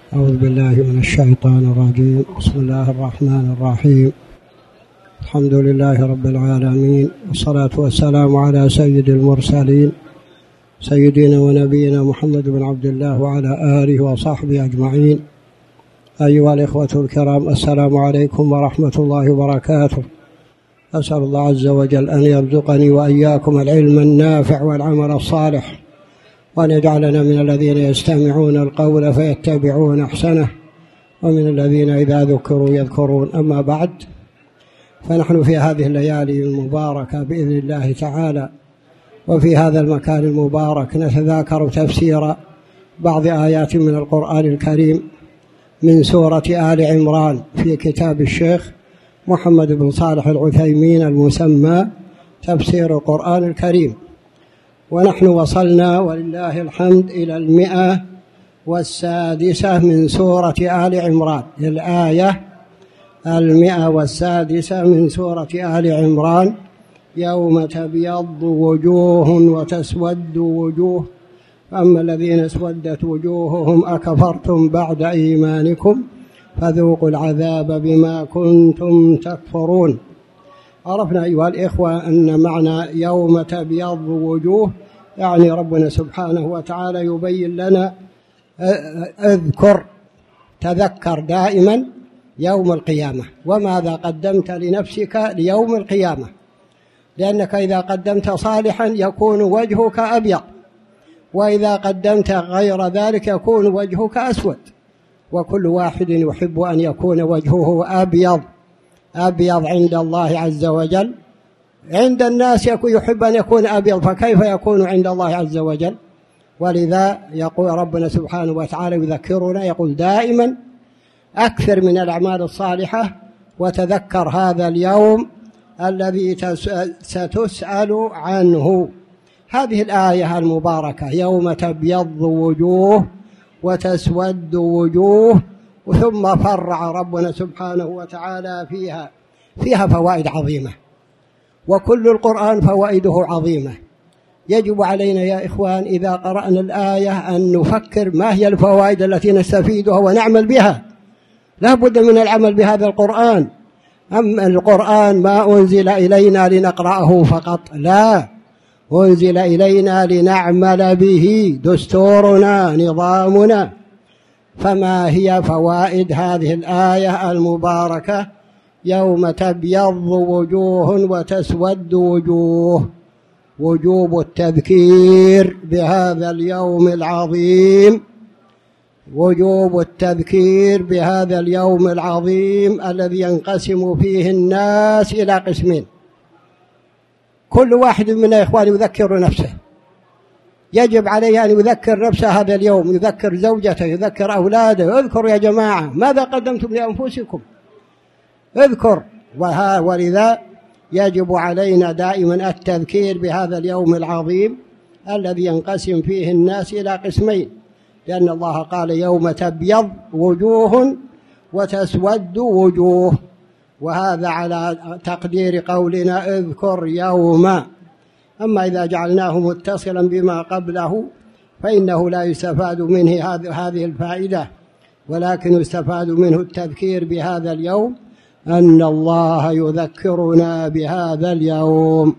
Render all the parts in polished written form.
أعوذ بالله من الشيطان الرجيم. بسم الله الرحمن الرحيم. الحمد لله رب العالمين، والصلاة والسلام على سيد المرسلين سيدنا ونبينا محمد بن عبد الله وعلى آله وصحبه أجمعين. أيها الإخوة الكرام، السلام عليكم ورحمة الله وبركاته. أسأل الله عز وجل أن يرزقني وإياكم العلم النافع والعمل الصالح، وأن يجعلنا من الذين يستمعون القول فيتبعون أحسنه، ومن الذين إذا ذكروا يذكرون. أما بعد، فنحن في هذه الليالي المباركة بإذن الله تعالى، وفي هذا المكان المبارك نتذاكر تفسير بعض آيات من القرآن الكريم من سورة آل عمران في كتاب الشيخ محمد بن صالح العثيمين المسمى تفسير القرآن الكريم. ونحن وصلنا ولله الحمد إلى 106 من سورة آل عمران، الآية 106 من سورة آل عمران: يوم تبيض وجوه وتسود وجوه، فأما الذين اسودت وجوههم أكفرتم بعد إيمانكم فذوقوا العذاب بما كنتم تكفرون. عرفنا أيها الإخوة أن معنى يوم تبيض وجوه يعني ربنا سبحانه وتعالى يبين لنا تذكر دائما يوم القيامة، وماذا قدمت لنفسك ليوم القيامة، لأنك إذا قدمت صالحا يكون وجهك أبيض، وإذا قدمت غير ذلك يكون وجهك أسود، وكل واحد يحب أن يكون وجهه أبيض عند الله عز وجل. عند الناس يحب أن يكون أبيض، فكيف يكون عند الله عز وجل؟ ولذا يقول ربنا سبحانه وتعالى يذكرنا، يقول دائما أكثر من الأعمال الصالحة وتذكر هذا اليوم الذي ستسأل عنه. هذه الآية المباركة يوم تبيض وجوه وتسود وجوه، ثم فرع ربنا سبحانه وتعالى فيها فوائد عظيمة، وكل القرآن فوائده عظيمة. يجب علينا يا إخوان إذا قرأنا الآية أن نفكر ما هي الفوائد التي نستفيدها ونعمل بها. لا بد من العمل بهذا القرآن. أما القرآن ما أنزل إلينا لنقرأه فقط، لا، أنزل إلينا لنعمل به، دستورنا نظامنا. فما هي فوائد هذه الآية المباركة يوم تبيض وجوه وتسود وجوه؟ وجوب التذكير بهذا اليوم العظيم، وجوب التذكير بهذا اليوم العظيم الذي ينقسم فيه الناس إلى قسمين. كل واحد من الإخوان يذكر نفسه، يجب عليه أن يذكر نفسه هذا اليوم، يذكر زوجته، يذكر أولاده. اذكروا يا جماعة ماذا قدمتم لأنفسكم، اذكر. ولذا يجب علينا دائما التذكير بهذا اليوم العظيم الذي ينقسم فيه الناس إلى قسمين، لأن الله قال يوم تبيض وجوه وتسود وجوه، وهذا على تقدير قولنا اذكر يوما. أما إذا جعلناه متصلا بما قبله فإنه لا يستفاد منه هذه الفائدة، ولكن يستفاد منه التذكير بهذا اليوم، أن الله يذكرنا بهذا اليوم.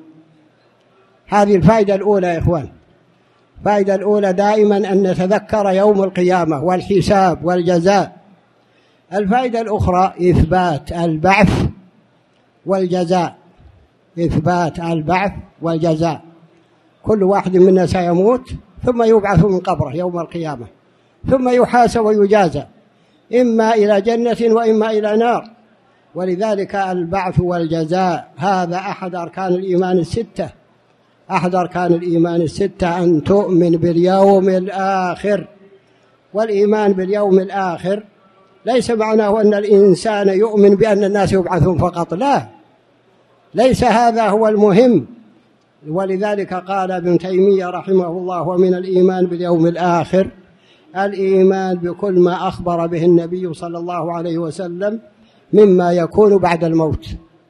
هذه الفائدة الأولى يا إخوان. الفائدة الأولى دائما أن نتذكر يوم القيامة والحساب والجزاء. الفائدة الأخرى إثبات البعث والجزاء، إثبات البعث والجزاء. كل واحد منا سيموت ثم يبعث من قبره يوم القيامة، ثم يحاسب ويجازى، إما إلى جنة وإما إلى نار. ولذلك البعث والجزاء هذا أحد أركان الإيمان الستة. أحد أركان الإيمان الستة أن تؤمن باليوم الآخر. والإيمان باليوم الآخر ليس معناه أن الإنسان يؤمن بأن الناس يبعثون فقط، لا، ليس هذا هو المهم. ولذلك قال ابن تيمية رحمه الله: ومن الإيمان باليوم الآخر الإيمان بكل ما أخبر به النبي صلى الله عليه وسلم مما يكون بعد الموت.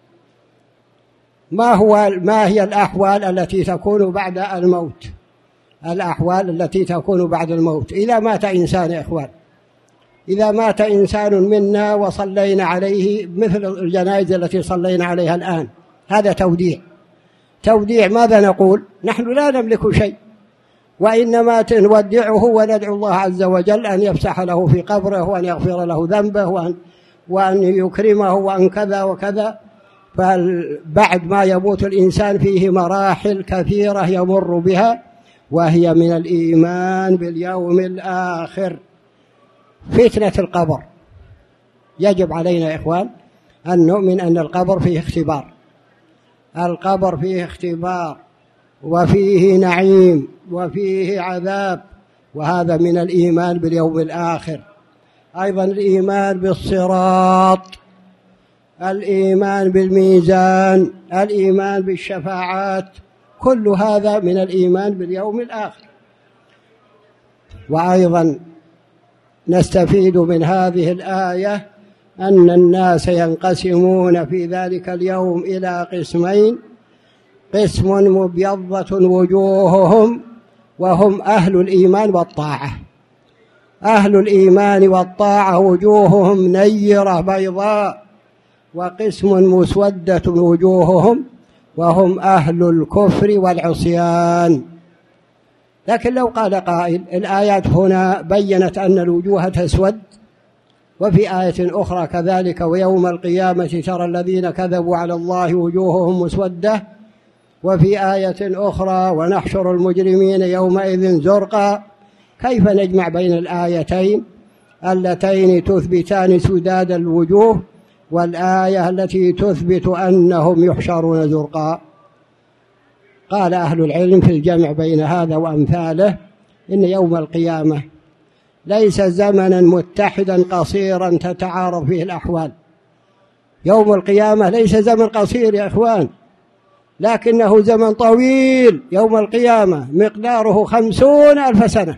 ما هي الأحوال التي تكون بعد الموت؟ الأحوال التي تكون بعد الموت. إذا مات إنسان يا إخوان إذا مات إنسان منا وصلينا عليه مثل الجنائز التي صلينا عليها الآن، هذا توديع. ماذا نقول؟ نحن لا نملك شيء، وإنما نودعه وندعو الله عز وجل أن يفسح له في قبره، وأن يغفر له ذنبه، وأن يكرمه، وأن كذا وكذا. فبعد ما يموت الإنسان فيه مراحل كثيرة يمر بها، وهي من الإيمان باليوم الآخر. فتنة القبر، يجب علينا يا إخوان أن نؤمن أن القبر فيه اختبار، القبر فيه اختبار، وفيه نعيم، وفيه عذاب، وهذا من الإيمان باليوم الآخر. أيضا الإيمان بالصراط، الإيمان بالميزان، الإيمان بالشفاعات، كل هذا من الإيمان باليوم الآخر. وأيضا نستفيد من هذه الآية أن الناس ينقسمون في ذلك اليوم إلى قسمين: قسم مبيضة وجوههم وهم أهل الإيمان والطاعة، أهل الإيمان والطاعة وجوههم نيرة بيضاء، وقسم مسودة وجوههم وهم أهل الكفر والعصيان. لكن لو قال قائل: الآيات هنا بيّنت أن الوجوه تسود، وفي آية أخرى كذلك: ويوم القيامة ترى الذين كذبوا على الله وجوههم مسودة، وفي آية أخرى: ونحشر المجرمين يومئذ زرقا. كيف نجمع بين الآيتين اللتين تثبتان سداد الوجوه والآية التي تثبت أنهم يحشرون زرقا؟ قال أهل العلم في الجمع بين هذا وأمثاله إن يوم القيامة ليس زمنا متحدا قصيرا تتعارض فيه الأحوال. يوم القيامة ليس زمن قصير يا إخوان، لكنه زمن طويل. يوم القيامة مقداره 50,000 سنة،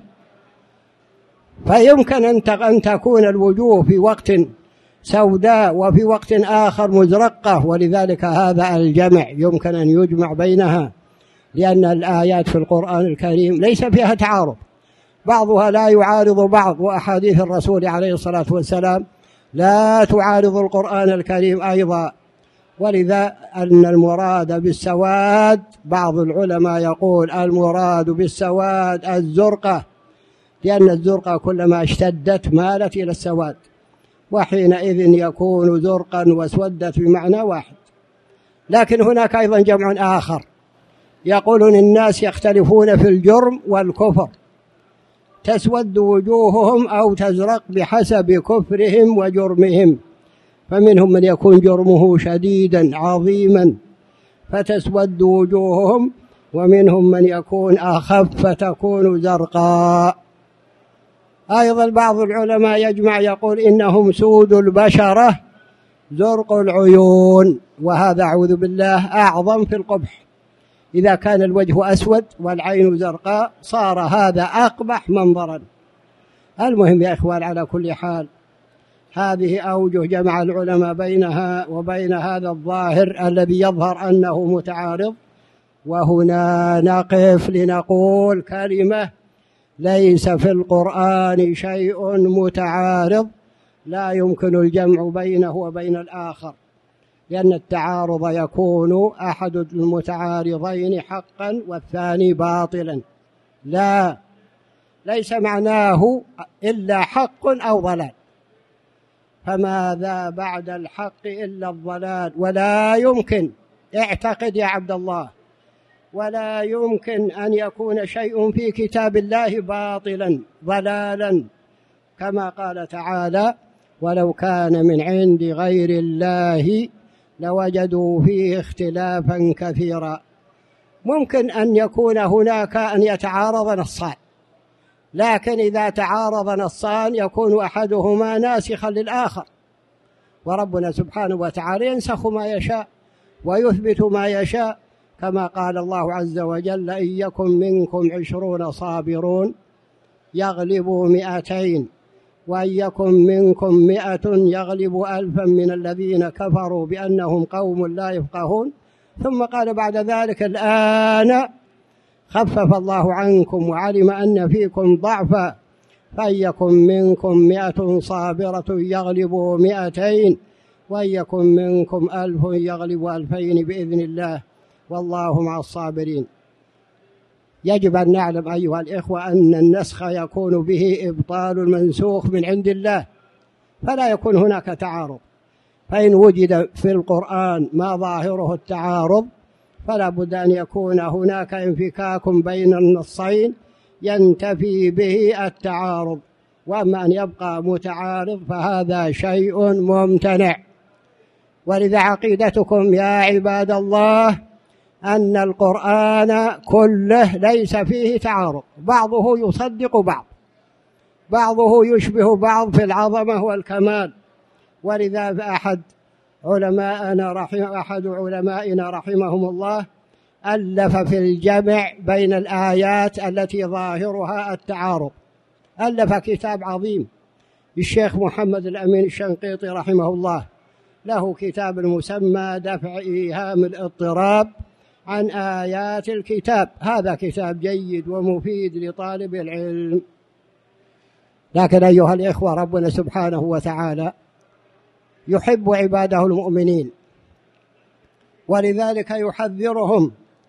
فيمكن أن تكون الوجوه في وقت سوداء وفي وقت آخر مزرقة، ولذلك هذا الجمع يمكن أن يجمع بينها، لأن الآيات في القرآن الكريم ليس فيها تعارض، بعضها لا يعارض بعض، وأحاديث الرسول عليه الصلاة والسلام لا تعارض القرآن الكريم أيضا. ولذا أن المراد بالسواد، بعض العلماء يقول المراد بالسواد الزرقة، لأن الزرقة كلما اشتدت مالت إلى السواد، وحينئذ يكون زرقا واسودت بمعنى واحد. لكن هناك أيضا جمع آخر، يقولون الناس يختلفون في الجرم والكفر، تسود وجوههم أو تزرق بحسب كفرهم وجرمهم، فمنهم من يكون جرمه شديدا عظيما فتسود وجوههم، ومنهم من يكون أخف فتكون زرقاء. أيضا بعض العلماء يجمع يقول إنهم سود البشرة زرق العيون، وهذا أعوذ بالله أعظم في القبح. إذا كان الوجه أسود والعين زرقاء صار هذا أقبح منظرا. المهم يا إخوان، على كل حال هذه أوجه جمع العلماء بينها وبين هذا الظاهر الذي يظهر أنه متعارض. وهنا نقف لنقول كلمة: ليس في القرآن شيء متعارض لا يمكن الجمع بينه وبين الآخر، لأن التعارض يكون أحد المتعارضين حقا والثاني باطلا. لا، ليس معناه إلا حق أو ضلال، فماذا بعد الحق إلا الضلال. ولا يمكن، اعتقد يا عبد الله، ولا يمكن أن يكون شيء في كتاب الله باطلا ضلالا، كما قال تعالى: ولو كان من عند غير الله لوجدوا فيه اختلافا كثيرا. ممكن أن يكون هناك أن يتعارض نصان، لكن إذا تعارض نصان يكون أحدهما ناسخا للآخر، وربنا سبحانه وتعالى ينسخ ما يشاء ويثبت ما يشاء، كما قال الله عز وجل: إن يكن منكم 20 صابرون يغلبوا 200، وإن يكن منكم 100 يغلبوا 1000 من الذين كفروا بأنهم قوم لا يفقهون. ثم قال بعد ذلك: الآن خفف الله عنكم وعلم أن فيكم ضعفا فإن يكن منكم 100 صابرة يغلبوا 200 وإن يكن منكم 1000 يغلبوا 2000 بإذن الله والله مع الصابرين. يجب أن نعلم أيها الإخوة أن النسخ يكون به إبطال المنسوخ من عند الله، فلا يكون هناك تعارض. فإن وجد في القرآن ما ظاهره التعارض فلا بد أن يكون هناك انفكاك بين النصين ينتفي به التعارض، وأما أن يبقى متعارض فهذا شيء ممتنع. ولذا عقيدتكم يا عباد الله أن القرآن كله ليس فيه تعارض، بعضه يصدق بعضه يشبه بعض في العظمة والكمال. ولذا أحد علمائنا رحمهم الله ألف في الجمع بين الآيات التي ظاهرها التعارض، ألف كتاب عظيم. الشيخ محمد الأمين الشنقيطي رحمه الله له كتاب المسمى دفع إيهام الاضطراب عن آيات الكتاب، هذا كتاب جيد ومفيد لطالب العلم. لكن أيها الإخوة ربنا سبحانه وتعالى يحب عباده المؤمنين، ولذلك يحذرهم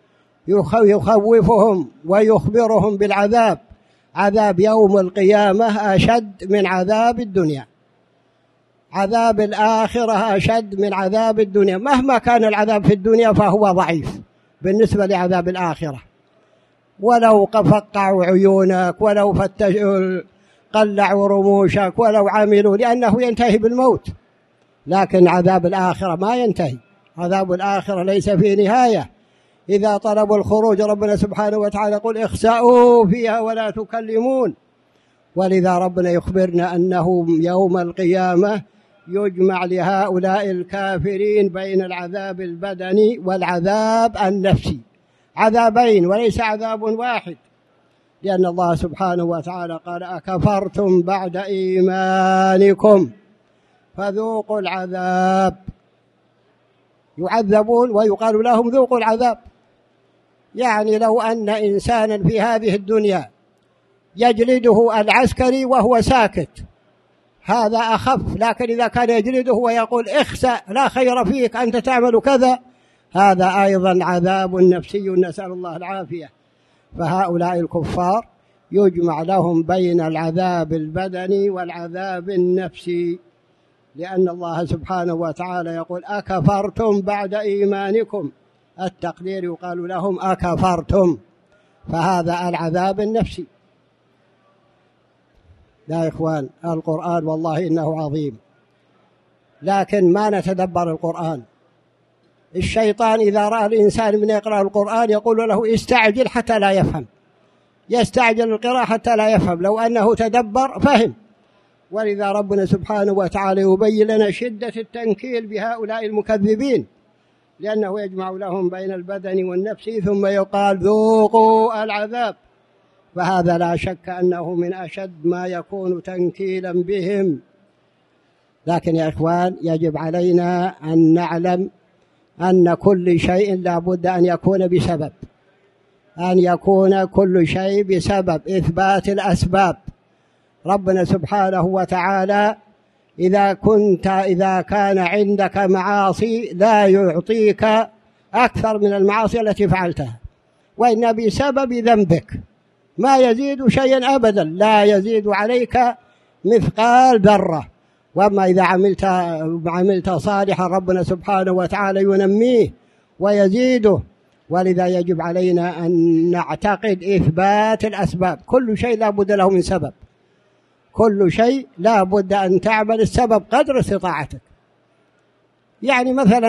يخوفهم ويخبرهم بالعذاب. عذاب يوم القيامة أشد من عذاب الدنيا، عذاب الآخرة أشد من عذاب الدنيا. مهما كان العذاب في الدنيا فهو ضعيف بالنسبة لعذاب الآخرة، ولو فقعوا عيونك ولو قلعوا رموشك ولو عملوا، لأنه ينتهي بالموت. لكن عذاب الآخرة ما ينتهي، عذاب الآخرة ليس فيه نهاية. إذا طلبوا الخروج ربنا سبحانه وتعالى يقول اخسأوا فيها ولا تكلمون. ولذا ربنا يخبرنا أنه يوم القيامة يجمع لهؤلاء الكافرين بين العذاب البدني والعذاب النفسي، عذابين وليس عذاب واحد، لأن الله سبحانه وتعالى قال أكفرتم بعد إيمانكم فذوقوا العذاب. يعذبون ويقال لهم ذوقوا العذاب. يعني لو أن إنسانا في هذه الدنيا يجلده العسكري وهو ساكت هذا أخف، لكن إذا كان يجلده ويقول اخسأ لا خير فيك أنت تعمل كذا، هذا أيضا عذاب نفسي نسأل الله العافية. فهؤلاء الكفار يجمع لهم بين العذاب البدني والعذاب النفسي، لأن الله سبحانه وتعالى يقول أكفرتم بعد إيمانكم، التقدير يقال لهم أكفرتم، فهذا العذاب النفسي. لا يا إخوان القرآن والله إنه عظيم، لكن ما نتدبر القرآن. الشيطان إذا رأى الإنسان من يقرأ القرآن يقول له استعجل حتى لا يفهم، يستعجل القراءة حتى لا يفهم، لو أنه تدبر فهم. ولذا ربنا سبحانه وتعالى يبين لنا شدة التنكيل بهؤلاء المكذبين، لأنه يجمع لهم بين البدن والنفس ثم يقال ذوقوا العذاب، فهذا لا شك أنه من أشد ما يكون تنكيلا بهم. لكن يا إخوان يجب علينا أن نعلم أن كل شيء لا بد أن يكون بسبب، أن يكون كل شيء بسبب إثبات الأسباب. ربنا سبحانه وتعالى إذا كان عندك معاصي لا يعطيك أكثر من المعاصي التي فعلتها، وإن بسبب ذنبك ما يزيد شيئا أبدا، لا يزيد عليك مثقال ذرة. وأما إذا عملت صالحا ربنا سبحانه وتعالى ينميه ويزيده. ولذا يجب علينا أن نعتقد إثبات الأسباب، كل شيء لا بد له من سبب، كل شيء لا بد أن تعمل السبب قدر استطاعتك. يعني مثلا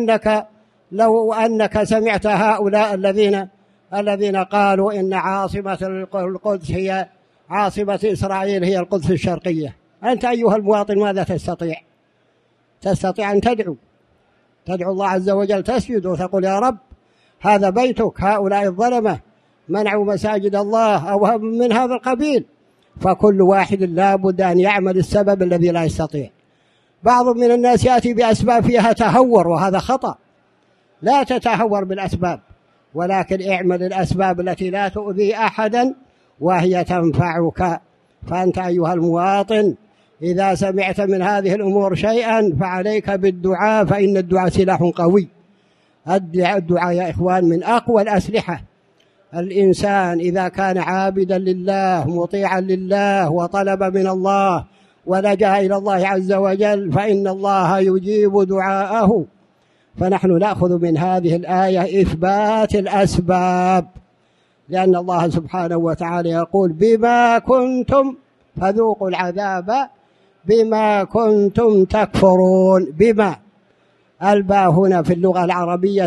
لو أنك سمعت هؤلاء الذين قالوا إن عاصمة القدس هي عاصمة إسرائيل هي القدس الشرقية، أنت أيها المواطن ماذا تستطيع؟ تستطيع أن تدعو الله عز وجل، تسجد وتقول يا رب هذا بيتك، هؤلاء الظلمة منعوا مساجد الله أو من هذا القبيل. فكل واحد لا بد أن يعمل السبب الذي لا يستطيع. بعض من الناس يأتي بأسباب فيها تهور، وهذا خطأ، لا تتهور بالأسباب، ولكن اعمل الأسباب التي لا تؤذي أحدا وهي تنفعك. فأنت أيها المواطن إذا سمعت من هذه الأمور شيئا فعليك بالدعاء، فإن الدعاء سلاح قوي. الدعاء يا إخوان من أقوى الأسلحة. الإنسان إذا كان عابدا لله مطيعا لله وطلب من الله ولجأ إلى الله عز وجل فإن الله يجيب دعاءه. فنحن نأخذ من هذه الآية إثبات الأسباب، لأن الله سبحانه وتعالى يقول بما كنتم فذوقوا العذاب بما كنتم تكفرون. بما الباء هنا في اللغة العربية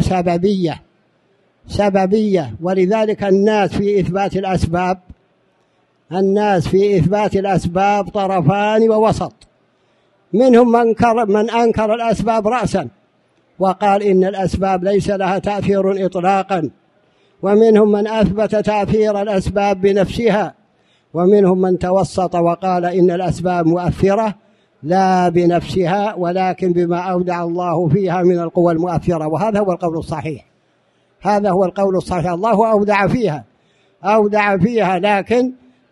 سببية، ولذلك الناس في إثبات الأسباب طرفان ووسط. منهم من أنكر الأسباب رأسا وقال إن الأسباب ليس لها تأثير إطلاقا، ومنهم من أثبت تأثير الأسباب بنفسها، ومنهم من توسط وقال إن الأسباب مؤثرة لا بنفسها ولكن بما أودع الله فيها من القوى المؤثرة. وهذا هو القول الصحيح. الله أودع فيها لكن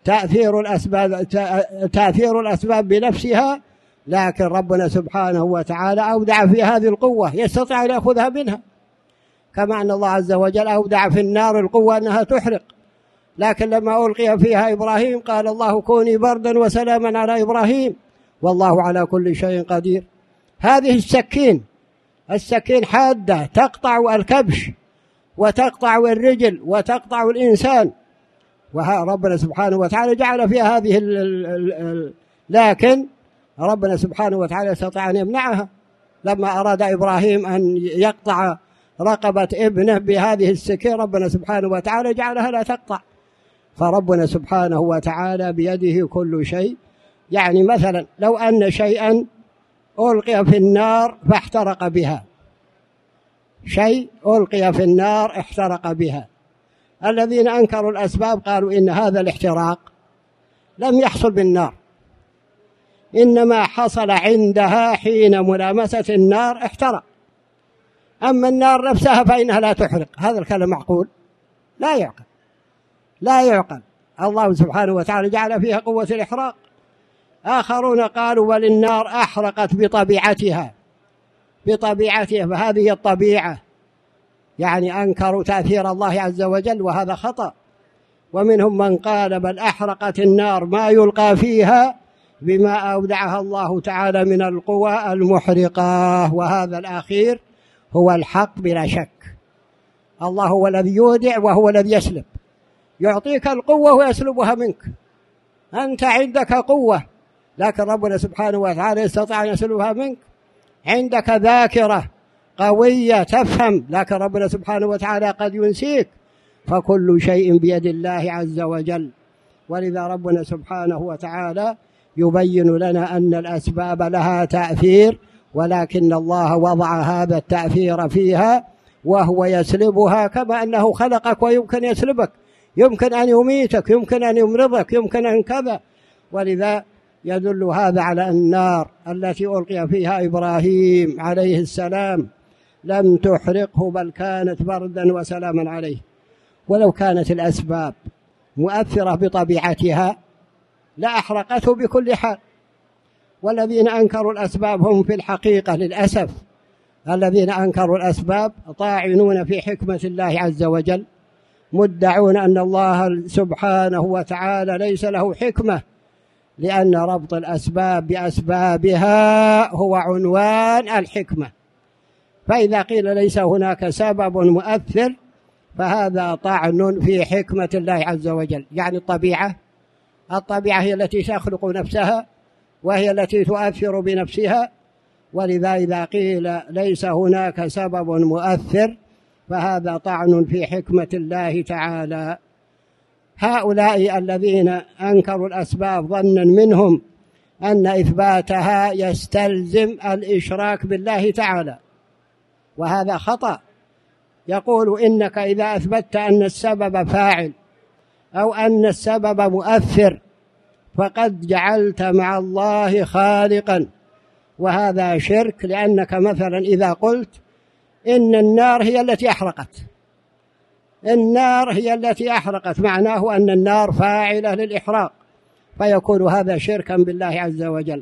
تأثير الأسباب بنفسها، لكن ربنا سبحانه وتعالى أودع في هذه القوة يستطيع أن يأخذها منها، كما أن الله عز وجل أودع في النار القوة أنها تحرق، لكن لما ألقي فيها إبراهيم قال الله كوني بردا وسلاما على إبراهيم والله على كل شيء قدير. هذه السكين حادة تقطع الكبش وتقطع الرجل وتقطع الإنسان، وربنا سبحانه وتعالى جعل فيها هذه لكن ربنا سبحانه وتعالى استطاع أن يمنعها. لما أراد إبراهيم أن يقطع رقبة ابنه بهذه السكين ربنا سبحانه وتعالى جعلها لا تقطع. فربنا سبحانه وتعالى بيده كل شيء. يعني مثلا لو أن شيئا ألقي في النار فاحترق بها، الذين أنكروا الأسباب قالوا إن هذا الاحتراق لم يحصل بالنار، إنما حصل عندها حين ملامسة النار احترق، أما النار نفسها فإنها لا تحرق. هذا الكلام معقول؟ لا يعقل. الله سبحانه وتعالى جعل فيها قوة الإحراق. آخرون قالوا بل النار أحرقت بطبيعتها، فهذه الطبيعة، يعني أنكروا تأثير الله عز وجل، وهذا خطأ. ومنهم من قال بل أحرقت النار ما يلقى فيها بما أودعها الله تعالى من القوى المحرقة، وهذا الأخير هو الحق بلا شك. الله هو الذي يودع وهو الذي يسلب، يعطيك القوة ويسلبها منك. أنت عندك قوة لكن ربنا سبحانه وتعالى يستطيع أن يسلبها منك. عندك ذاكرة قوية تفهم، لكن ربنا سبحانه وتعالى قد ينسيك. فكل شيء بيد الله عز وجل. ولذا ربنا سبحانه وتعالى يبين لنا أن الأسباب لها تأثير، ولكن الله وضع هذا التأثير فيها وهو يسلبها، كما أنه خلقك ويمكن يسلبك، يمكن أن يميتك، يمكن أن يمرضك، يمكن أن كذا. ولذا يدل هذا على النار التي ألقي فيها إبراهيم عليه السلام لم تحرقه بل كانت بردا وسلاما عليه. ولو كانت الأسباب مؤثرة بطبيعتها لأحرقته بكل حال. والذين أنكروا الأسباب هم في الحقيقة للأسف الذين أنكروا الأسباب طاعنون في حكمة الله عز وجل، مدعون أن الله سبحانه وتعالى ليس له حكمة، لأن ربط الأسباب بأسبابها هو عنوان الحكمة. فإذا قيل ليس هناك سبب مؤثر فهذا طعن في حكمة الله عز وجل. يعني الطبيعة هي التي تخلق نفسها وهي التي تؤثر بنفسها. ولذا إذا قيل ليس هناك سبب مؤثر فهذا طعن في حكمة الله تعالى. هؤلاء الذين أنكروا الأسباب ظنا منهم أن إثباتها يستلزم الإشراك بالله تعالى، وهذا خطأ. يقول إنك إذا أثبتت أن السبب فاعل أو أن السبب مؤثر فقد جعلت مع الله خالقا، وهذا شرك. لأنك مثلا إذا قلت إن النار هي التي أحرقت، معناه أن النار فاعلة للإحراق، فيكون هذا شركا بالله عز وجل.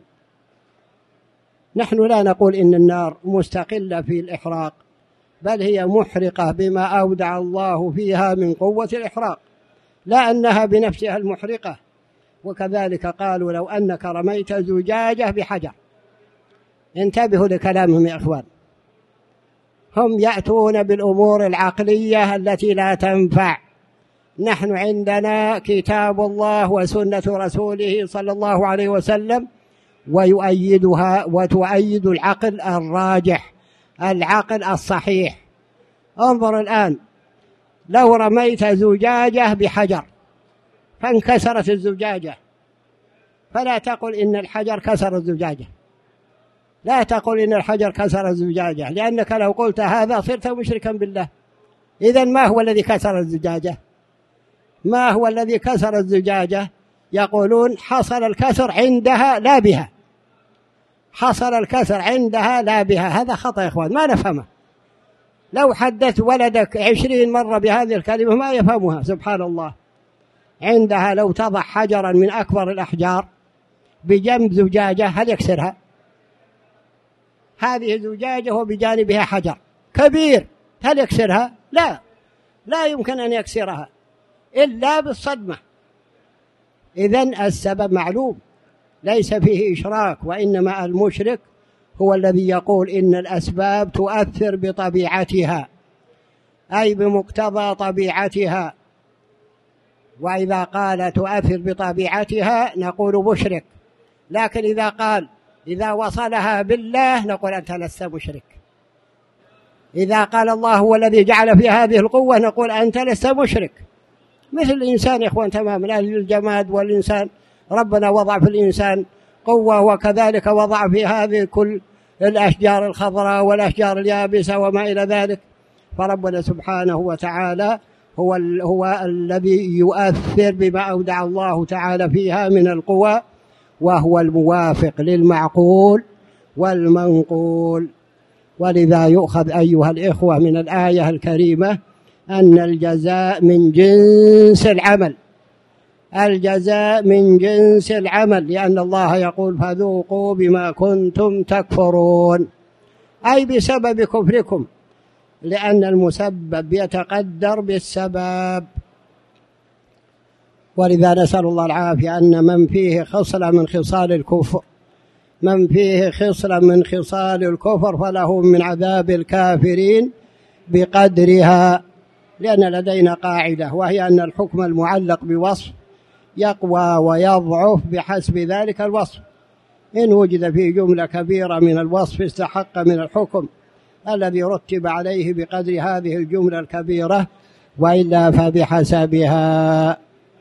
نحن لا نقول إن النار مستقلة في الإحراق، بل هي محرقة بما أودع الله فيها من قوة الإحراق، لا أنها بنفسها المحرقة. وكذلك قالوا لو أنك رميت زجاجة بحجر. انتبهوا لكلامهم يا إخوان، هم يأتون بالأمور العقلية التي لا تنفع. نحن عندنا كتاب الله وسنة رسوله صلى الله عليه وسلم، ويؤيدها وتؤيد العقل الراجح، العقل الصحيح. انظر الآن، لو رميت زجاجة بحجر فانكسرت الزجاجة، فلا تقل إن الحجر كسر الزجاجة، لا تقل إن الحجر كسر الزجاجة، لأنك لو قلت هذا صرت مشركا بالله. إذن ما هو الذي كسر الزجاجة؟ ما هو الذي كسر الزجاجة؟ يقولون حصل الكسر عندها لا بها، حصل الكسر عندها لا بها. هذا خطأ يا إخوان، ما نفهمه. لو حدث ولدك 20 مرة بهذه الكلمة ما يفهمها، سبحان الله. عندها لو تضع حجرا من أكبر الأحجار بجنب زجاجة هل يكسرها؟ هذه زجاجة وبجانبها حجر كبير، هل يكسرها؟ لا، لا يمكن أن يكسرها إلا بالصدمة. إذن السبب معلوم، ليس فيه إشراك، وإنما المشرك هو الذي يقول إن الأسباب تؤثر بطبيعتها، أي بمقتضى طبيعتها. وإذا قال تؤثر بطبيعتها نقول مشرك، لكن إذا قال إذا وصلها بالله نقول أنت لست مشرك. إذا قال الله هو الذي جعل في هذه القوة نقول أنت لست مشرك. مثل الإنسان يا إخوان تماما، الجماد والإنسان، ربنا وضع في الإنسان قوة، وكذلك وضع في هذه كل الأشجار الخضراء والأشجار اليابسة وما إلى ذلك. فربنا سبحانه وتعالى هو الذي يؤثر بما أودع الله تعالى فيها من القوى، وهو الموافق للمعقول والمنقول. ولذا يؤخذ أيها الإخوة من الآية الكريمة أن الجزاء من جنس العمل، الجزاء من جنس العمل، لأن الله يقول فذوقوا بما كنتم تكفرون، أي بسبب كفركم، لأن المسبب يتقدر بالسبب. ولذا نسأل الله العافية أن من فيه خصلة من خصال الكفر، من فيه خصلة من خصال الكفر فله من عذاب الكافرين بقدرها. لأن لدينا قاعدة، وهي أن الحكم المعلق بوصف يقوى ويضعف بحسب ذلك الوصف. إن وجد فيه جملة كبيرة من الوصف استحق من الحكم الذي رتب عليه بقدر هذه الجملة الكبيرة، وإلا فبحسبها.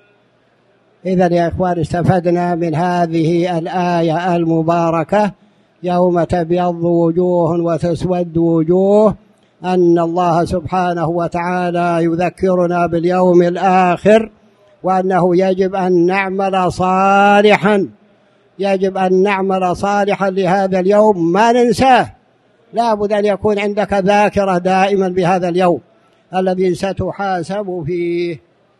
إذن يا إخوان استفدنا من هذه الآية المباركة يوم تبيض وجوه وتسود وجوه أن الله سبحانه وتعالى يذكرنا باليوم الآخر، وأنه يجب أن نعمل صالحا، يجب أن نعمل صالحا لهذا اليوم ما ننساه. لا بد أن يكون عندك ذاكرة دائما بهذا اليوم الذي ستحاسب فيه.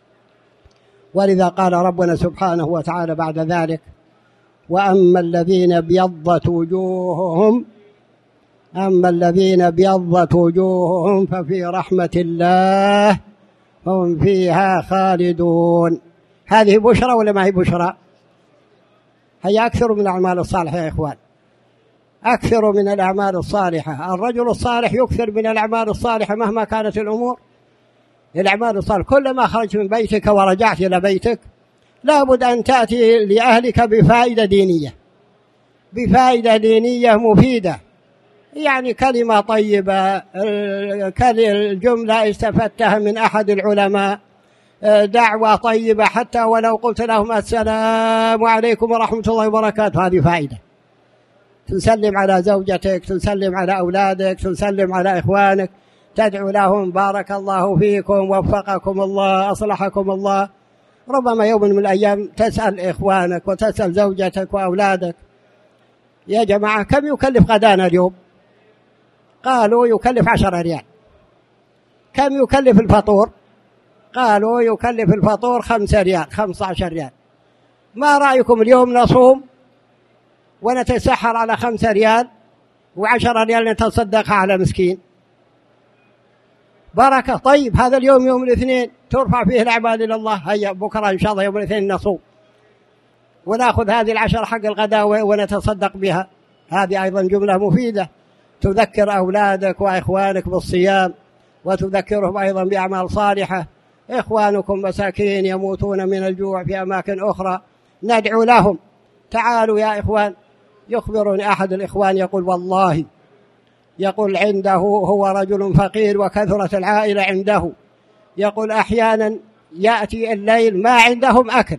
ولذا قال ربنا سبحانه وتعالى بعد ذلك وأما الذين ابيضت وجوههم، أما الذين ابيضت وجوههم ففي رحمة الله هم فيها خالدون. هذه بشرى ولا ما هي بشرى؟ هي أكثر من الأعمال الصالحة يا إخوان، أكثر من الأعمال الصالحة. الرجل الصالح يكثر من الأعمال الصالحة مهما كانت الأمور. الأعمال الصالحة كلما خرجت من بيتك ورجعت إلى بيتك لابد أن تأتي لأهلك بفائدة دينية، بفائدة دينية مفيدة، يعني كلمة طيبة، الجملة استفدتها من أحد العلماء، دعوة طيبة، حتى ولو قلت لهم السلام عليكم ورحمة الله وبركاته، هذه فائدة. تسلم على زوجتك، تسلم على أولادك، تسلم على إخوانك، تدعو لهم بارك الله فيكم، وفقكم الله، أصلحكم الله. ربما يوم من الأيام تسأل إخوانك وتسأل زوجتك وأولادك يا جماعة كم يكلف غدانا اليوم؟ قالوا يكلف 10 ريال. كم يكلف الفطور؟ قالوا يكلف الفطور 5 ريال، 15 ريال. ما رأيكم اليوم نصوم ونتسحر على 5 ريال و10 ريال نتصدق على مسكين؟ بركة. طيب هذا اليوم يوم الاثنين ترفع فيه الأعمال إلى الله، هيا بكرة إن شاء الله يوم الاثنين نصوم ونأخذ هذه 10 حق الغداء ونتصدق بها. هذه أيضا جملة مفيدة تذكر أولادك وإخوانك بالصيام، وتذكرهم أيضا بأعمال صالحة. إخوانكم مساكين يموتون من الجوع في أماكن أخرى، ندعو لهم. تعالوا يا إخوان. يخبرني أحد الإخوان يقول والله، يقول عنده هو رجل فقير وكثرت العائلة عنده، يقول أحيانا يأتي الليل ما عندهم أكل،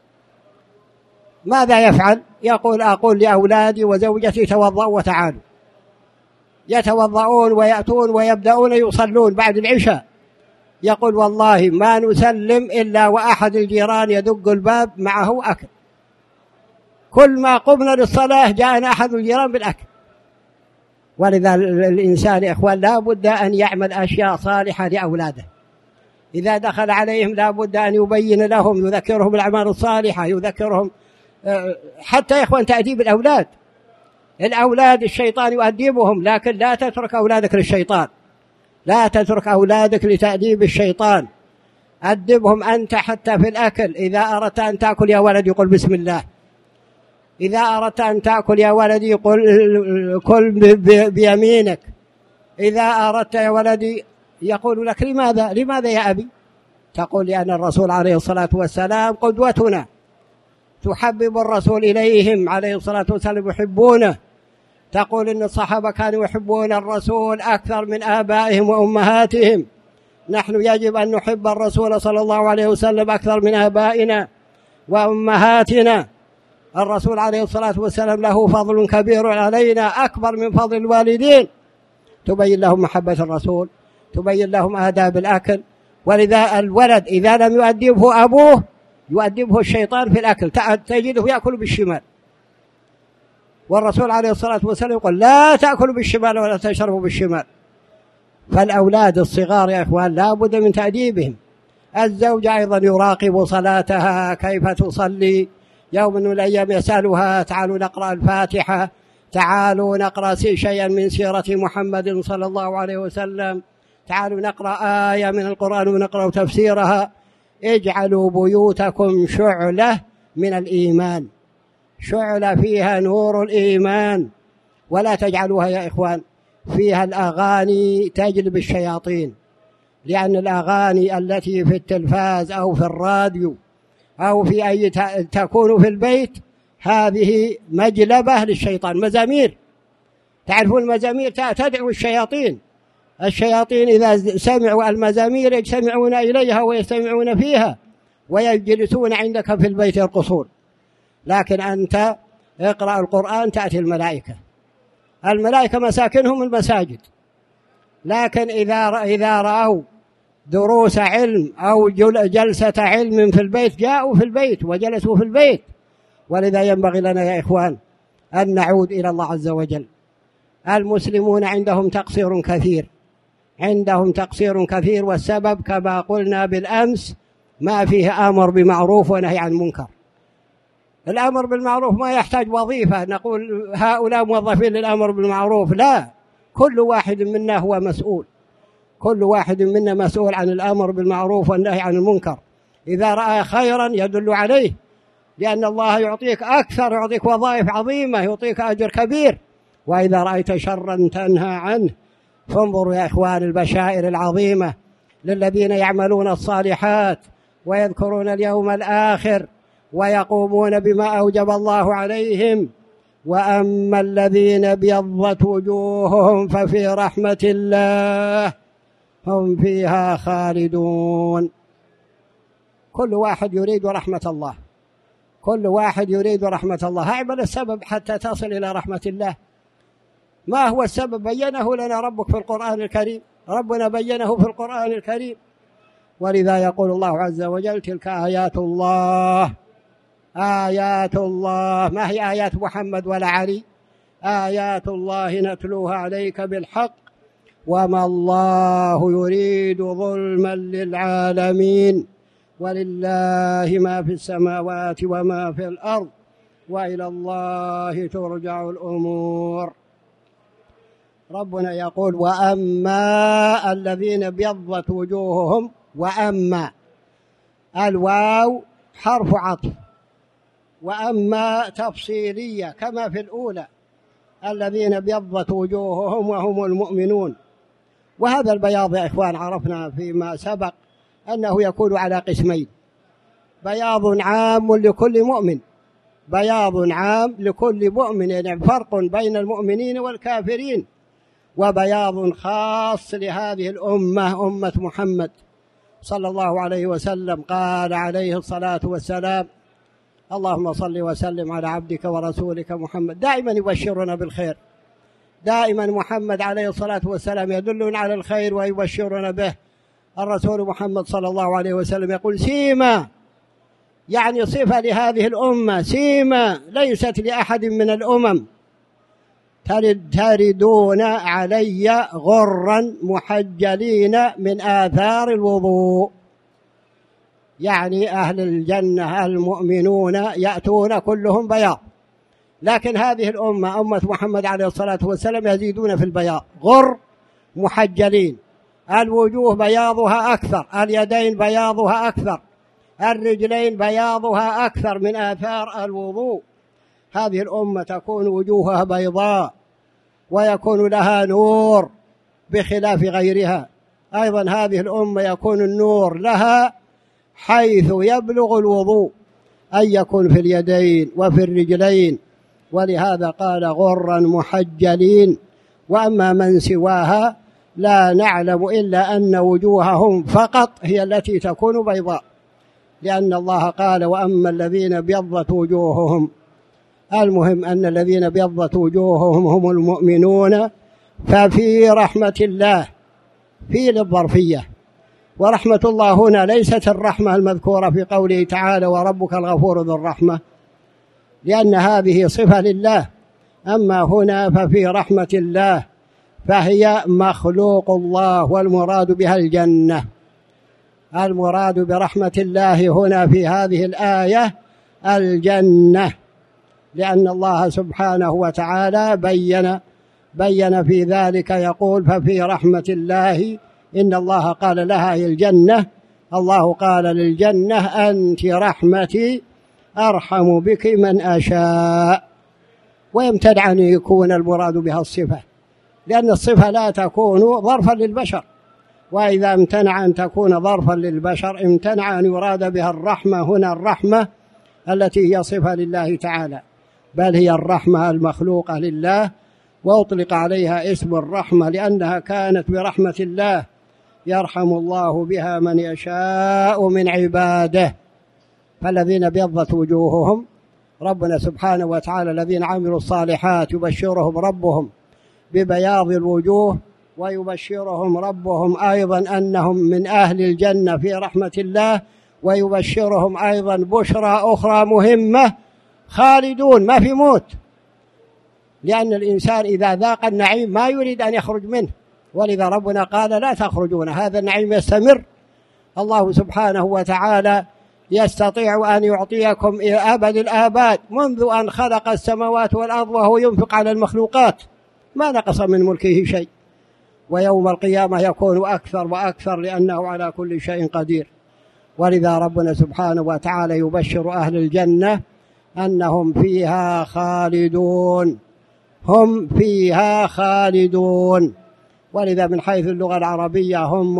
ماذا يفعل؟ يقول أقول لأولادي وزوجتي توضأوا وتعالوا. يتوضؤون ويأتون ويبدأون يصلون بعد العشاء. يقول والله ما نسلم إلا وأحد الجيران يدق الباب معه أكل، كل ما قمنا للصلاة جاءنا أحد الجيران بالأكل. ولذا الإنسان يا إخوان لا بد أن يعمل أشياء صالحة لأولاده. إذا دخل عليهم لا بد أن يبين لهم، يذكرهم بالأعمال الصالحة، يذكرهم حتى يا إخوان تأديب الأولاد. الأولاد الشيطان يؤدبهم، لكن لا تترك أولادك للشيطان، لا تترك أولادك لتأديب الشيطان. أدبهم أنت حتى في الأكل. إذا أردت أن تأكل يا ولد يقول بسم الله، إذا أردت أن تأكل يا ولدي كل بيمينك، إذا أردت يا ولدي يقول لك لماذا يا أبي؟ تقول لأن الرسول عليه الصلاة والسلام قدوتنا، تحبب الرسول إليهم عليه الصلاة والسلام، يحبونه. تقول إن الصحابة كانوا يحبون الرسول أكثر من آبائهم وأمهاتهم، نحن يجب أن نحب الرسول صلى الله عليه وسلم أكثر من آبائنا وأمهاتنا. الرسول عليه الصلاة والسلام له فضل كبير علينا أكبر من فضل الوالدين. تبين لهم محبة الرسول، تبين لهم آداب الأكل. ولذا الولد إذا لم يؤدبه أبوه يؤدبه الشيطان في الأكل، تجده يأكل بالشمال، والرسول عليه الصلاة والسلام يقول لا تأكلوا بالشمال ولا تشربوا بالشمال. فالأولاد الصغار يا إخوان لا بد من تأديبهم. الزوجة أيضا يراقب صلاتها كيف تصلي، يوم من الأيام يسألها تعالوا نقرأ الفاتحة، تعالوا نقرأ شيئا من سيرة محمد صلى الله عليه وسلم، تعالوا نقرأ آية من القرآن ونقرأ تفسيرها. اجعلوا بيوتكم شعلة من الإيمان، شعلة فيها نور الإيمان، ولا تجعلوها يا إخوان فيها الأغاني تجلب الشياطين، لأن الأغاني التي في التلفاز أو في الراديو أو في أي تكون في البيت هذه مجلبة للشيطان. مزامير، تعرفون المزامير تدعو الشياطين. الشياطين إذا سمعوا المزامير يجتمعون إليها ويستمعون فيها ويجلسون عندك في البيت يرقصون. لكن أنت اقرأ القرآن تأتي الملائكة، الملائكة مساكنهم المساجد، لكن إذا رأوا دروس علم أو جلسة علم في البيت جاءوا في البيت وجلسوا في البيت. ولذا ينبغي لنا يا إخوان أن نعود إلى الله عز وجل. المسلمون عندهم تقصير كثير، عندهم تقصير كثير، والسبب كما قلنا بالأمس ما فيه أمر بمعروف ونهي عن منكر. الأمر بالمعروف ما يحتاج وظيفة نقول هؤلاء موظفين للأمر بالمعروف، لا، كل واحد منا هو مسؤول، كل واحد منا مسؤول عن الأمر بالمعروف والنهي عن المنكر. إذا رأى خيرا يدل عليه، لأن الله يعطيك أكثر، يعطيك وظائف عظيمة، يعطيك أجر كبير. وإذا رأيت شرا تنهى عنه. فانظروا يا إخوان البشائر العظيمة للذين يعملون الصالحات ويذكرون اليوم الآخر ويقومون بما أوجب الله عليهم. وأما الذين ابيضت وجوههم ففي رحمة الله هم فيها خالدون. كل واحد يريد رحمة الله، كل واحد يريد رحمة الله. اعمل السبب حتى تصل إلى رحمة الله. ما هو السبب؟ بينه لنا ربك في القرآن الكريم، ربنا بينه في القرآن الكريم. ولذا يقول الله عز وجل تلك آيات الله، آيات الله، ما هي آيات محمد ولا علي، آيات الله نتلوها عليك بالحق وما الله يريد ظلما للعالمين ولله ما في السماوات وما في الأرض وإلى الله ترجع الأمور. ربنا يقول وأما الذين ابيضت وجوههم، وأما الواو حرف عطف، وأما تفصيلية كما في الأولى الذين ابيضت وجوههم وهم المؤمنون. وهذا البياض يا إخوان عرفنا فيما سبق أنه يكون على قسمين: بياض عام لكل مؤمن، بياض عام لكل مؤمن، يعني فرق بين المؤمنين والكافرين، وبياض خاص لهذه الأمة، أمة محمد صلى الله عليه وسلم. قال عليه الصلاة والسلام: اللهم صل وسلم على عبدك ورسولك محمد. دائما يبشرنا بالخير، دائما محمد عليه الصلاة والسلام يدلنا على الخير ويبشرنا به. الرسول محمد صلى الله عليه وسلم يقول: سيما، يعني صفة لهذه الأمة، سيما ليست لأحد من الأمم، تردون علي غرا محجلين من آثار الوضوء. يعني أهل الجنة المؤمنون يأتون كلهم بياض، لكن هذه الأمة أمة محمد عليه الصلاة والسلام يزيدون في البياض، غر محجلين، الوجوه بياضها أكثر، اليدين بياضها أكثر، الرجلين بياضها أكثر من آثار الوضوء. هذه الأمة تكون وجوهها بيضاء ويكون لها نور بخلاف غيرها. أيضا هذه الأمة يكون النور لها حيث يبلغ الوضوء، أن يكون في اليدين وفي الرجلين، ولهذا قال غرا محجلين. وأما من سواها لا نعلم إلا أن وجوههم فقط هي التي تكون بيضاء، لأن الله قال: وأما الذين ابيضت وجوههم. المهم أن الذين ابيضت وجوههم هم المؤمنون، ففي رحمة الله، في للظرفية. ورحمة الله هنا ليست الرحمة المذكورة في قوله تعالى: وربك الغفور ذو الرحمة، لأن هذه صفة لله. أما هنا ففي رحمة الله، فهي مخلوق الله، والمراد بها الجنة. المراد برحمة الله هنا في هذه الآية الجنة، لأن الله سبحانه وتعالى بين في ذلك، يقول: ففي رحمة الله، إن الله قال لها هي الجنة، الله قال للجنة: أنت رحمتي أرحم بك من أشاء. ويمتنع أن يكون المراد بها الصفة، لأن الصفة لا تكون ظرفا للبشر، وإذا امتنع أن تكون ظرفا للبشر امتنع أن يراد بها الرحمة هنا، الرحمة التي هي صفة لله تعالى، بل هي الرحمة المخلوقة لله، وأطلق عليها اسم الرحمة لأنها كانت برحمة الله، يرحم الله بها من يشاء من عباده. فالذين ابيضت وجوههم، ربنا سبحانه وتعالى الذين عملوا الصالحات يبشرهم ربهم ببياض الوجوه، ويبشرهم ربهم أيضا أنهم من أهل الجنة في رحمة الله، ويبشرهم أيضا بشرى أخرى مهمة: خالدون، ما في موت، لأن الإنسان إذا ذاق النعيم ما يريد أن يخرج منه، ولذا ربنا قال: لا تخرجون، هذا النعيم يستمر. الله سبحانه وتعالى يستطيع أن يعطيكم إلى أبد الآباد منذ أن خلق السماوات والأرض، وهو ينفق على المخلوقات، ما نقص من ملكه شيء، ويوم القيامة يكون أكثر وأكثر، لأنه على كل شيء قدير. ولذا ربنا سبحانه وتعالى يبشر أهل الجنة أنهم فيها خالدون، هم فيها خالدون. ولذا من حيث اللغة العربية هم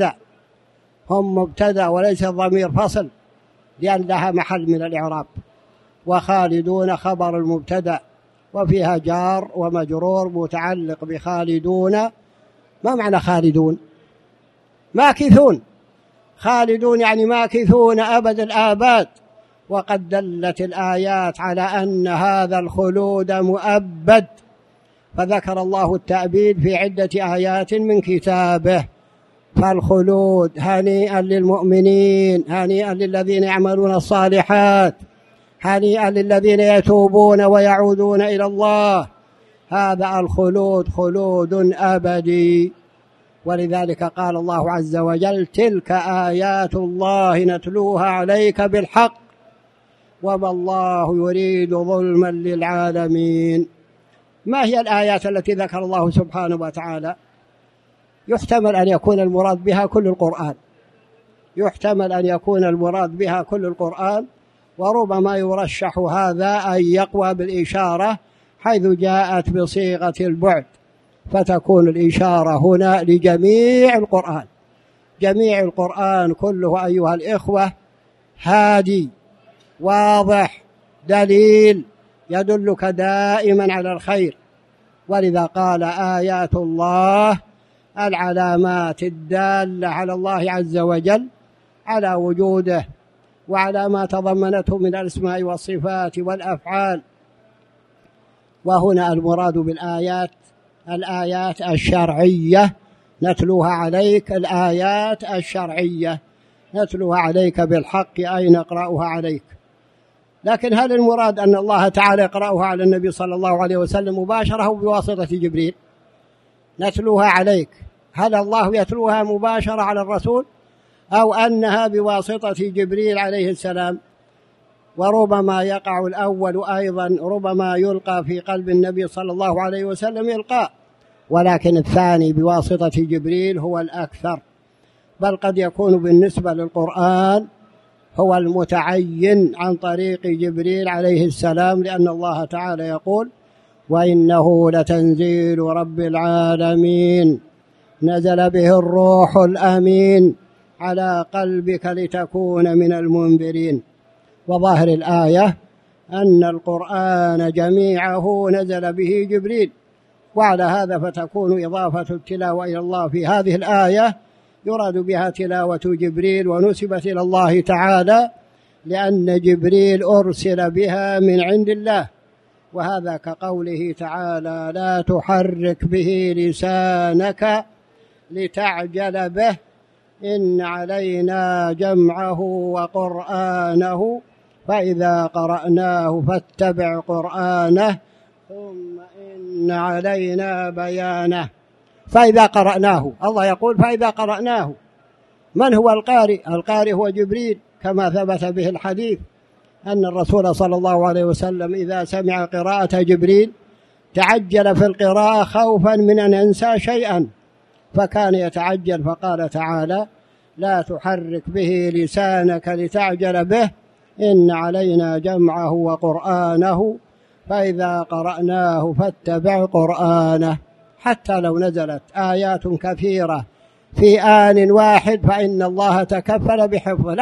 مبتدأ وليس الضمير فصل، لأن لها محل من الإعراب، وخالدون خبر المبتدأ، وفيها جار ومجرور متعلق بخالدون. ما معنى خالدون؟ ماكثون، خالدون يعني ماكثون أبد الآباد. وقد دلت الآيات على أن هذا الخلود مؤبد، فذكر الله التأبيد في عدة آيات من كتابه. فالخلود هنيئا للمؤمنين، هنيئا للذين يعملون الصالحات، هنيئا للذين يتوبون ويعودون إلى الله. هذا الخلود خلود أبدي، ولذلك قال الله عز وجل: تلك آيات الله نتلوها عليك بالحق وما الله يريد ظلما للعالمين. ما هي الآيات التي ذكر الله سبحانه وتعالى؟ يحتمل أن يكون المراد بها كل القرآن، يحتمل أن يكون المراد بها كل القرآن، وربما يرشح هذا أن يقوى بالإشارة حيث جاءت بصيغة البعد، فتكون الإشارة هنا لجميع القرآن. جميع القرآن كله أيها الإخوة هادي واضح دليل يدلك دائما على الخير، ولذا قال: آيات الله العلامات الدالة على الله عز وجل، على وجوده وعلى ما تضمنته من الأسماء والصفات والأفعال. وهنا المراد بالآيات الآيات الشرعية نتلوها عليك، الآيات الشرعية نتلوها عليك بالحق أي نقرأها عليك. لكن هل المراد أن الله تعالى يقرأها على النبي صلى الله عليه وسلم مباشرة أو بواسطة جبريل؟ نتلوها عليك، هل الله يتلوها مباشرة على الرسول أو أنها بواسطة جبريل عليه السلام؟ وربما يقع الأول أيضا، ربما يلقى في قلب النبي صلى الله عليه وسلم إلقاء، ولكن الثاني بواسطة جبريل هو الأكثر، بل قد يكون بالنسبة للقرآن هو المتعين عن طريق جبريل عليه السلام، لأن الله تعالى يقول: وإنه لتنزيل رب العالمين نزل به الروح الأمين على قلبك لتكون من المنذرين. وظاهر الآية أن القرآن جميعه نزل به جبريل، وعلى هذا فتكون إضافة التلاوة إلى الله في هذه الآية يراد بها تلاوة جبريل، ونسبت إلى الله تعالى لأن جبريل أرسل بها من عند الله. وهذا كقوله تعالى: لا تحرك به لسانك لتعجل به إن علينا جمعه وقرآنه فإذا قرأناه فاتبع قرآنه ثم إن علينا بيانه. فإذا قرأناه، الله يقول فإذا قرأناه. من هو القارئ؟ القارئ هو جبريل، كما ثبت به الحديث أن الرسول صلى الله عليه وسلم إذا سمع قراءة جبريل تعجل في القراءة خوفا من أن ينسى شيئا، فكان يتعجل، فقال تعالى: لا تحرك به لسانك لتعجل به إن علينا جمعه وقرآنه فإذا قرأناه فاتبع قرآنه. حتى لو نزلت آيات كثيرة في آن واحد فإن الله تكفل بحفظه،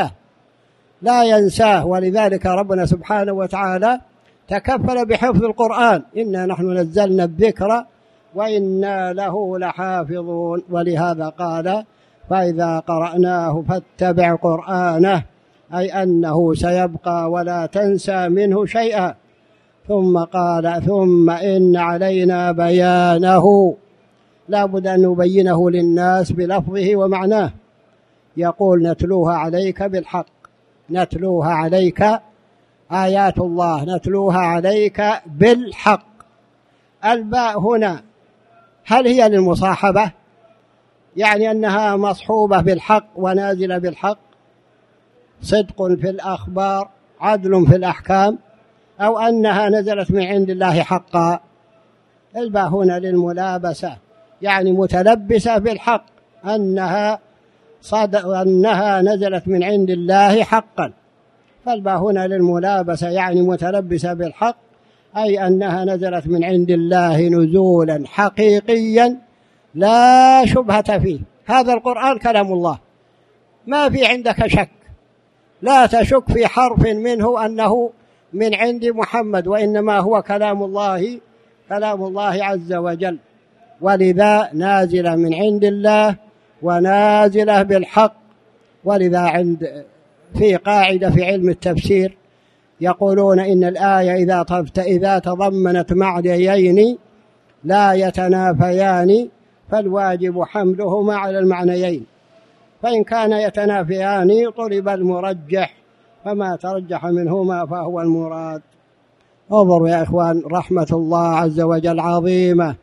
لا ينساه. ولذلك ربنا سبحانه وتعالى تكفل بحفظ القرآن: إنا نحن نزلنا الذكر وإنا له لحافظون. ولهذا قال: فإذا قرأناه فاتبع قرآنه، أي أنه سيبقى ولا تنسى منه شيئا. ثم قال: ثم إن علينا بيانه، لا بد أن نبينه للناس بلفظه ومعناه. يقول: نتلوها عليك بالحق، نتلوها عليك آيات الله نتلوها عليك بالحق. الباء هنا هل هي للمصاحبة؟ يعني أنها مصحوبة بالحق ونازلة بالحق، صدق في الأخبار عدل في الأحكام، أو أنها نزلت من عند الله حقا؟ الباء هنا للملابسة، يعني متلبسة بالحق، أنها نزلت من عند الله حقا. فالباء هنا للملابسة، يعني متلبسة بالحق، أي أنها نزلت من عند الله نزولا حقيقيا لا شبهة فيه. هذا القرآن كلام الله، ما في عندك شك، لا تشك في حرف منه أنه من عند محمد، وإنما هو كلام الله عز وجل. ولذا نازلة من عند الله ونازلة بالحق. ولذا في قاعدة في علم التفسير يقولون إن الآية إذا تضمنت معنيين لا يتنافيان فالواجب حملهما على المعنيين، فإن كان يتنافيان طلب المرجح، فما ترجح منهما فهو المراد. انظروا يا إخوان، رحمة الله عز وجل عظيمة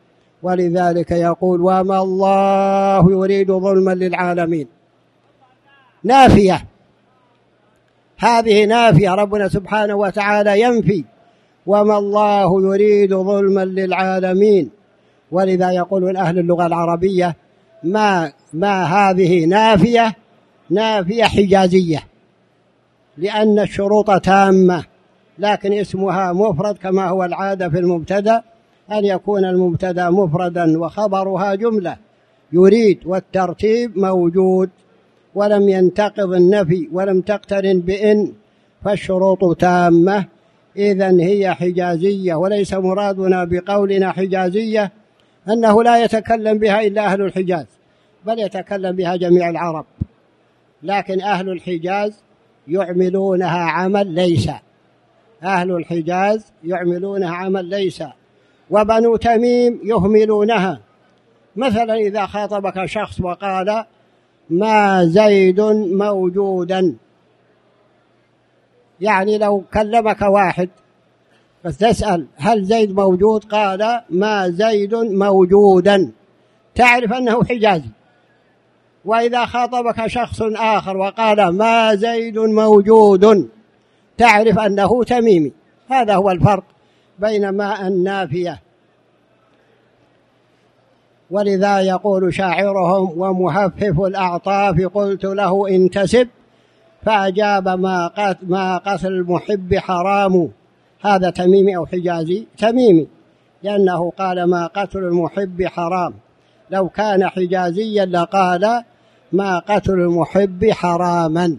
ولذلك يقول وما الله يريد ظلما للعالمين. نافية، هذه نافية، ربنا سبحانه وتعالى ينفي وما الله يريد ظلما للعالمين. ولذا يقول أهل اللغة العربية ما هذه نافية حجازية، لأن الشروط تامة، لكن اسمها مفرد كما هو العادة في المبتدأ أن يكون المبتدأ مفردا وخبرها جملة يريد، والترتيب موجود ولم ينتقض النفي ولم تقترن بإن، فالشروط تامة، إذن هي حجازية. وليس مرادنا بقولنا حجازية أنه لا يتكلم بها إلا أهل الحجاز، بل يتكلم بها جميع العرب، لكن أهل الحجاز يعملونها عمل ليس، أهل الحجاز يعملونها عمل ليس، وبنو تميم يهملونها. مثلا إذا خاطبك شخص وقال ما زيد موجودا، يعني لو كلمك واحد بس تسأل هل زيد موجود، قال ما زيد موجودا، تعرف أنه حجازي. وإذا خاطبك شخص آخر وقال ما زيد موجود، تعرف أنه تميمي. هذا هو الفرق بين ما النافية. ولذا يقول شاعرهم ومهفف الأعطاف قلت له انتسب، فأجاب ما قتل المحب حرام. هذا تميمي أو حجازي؟ تميمي، لأنه قال ما قتل المحب حرام. لو كان حجازيا لقال ما قتل المحب حراما.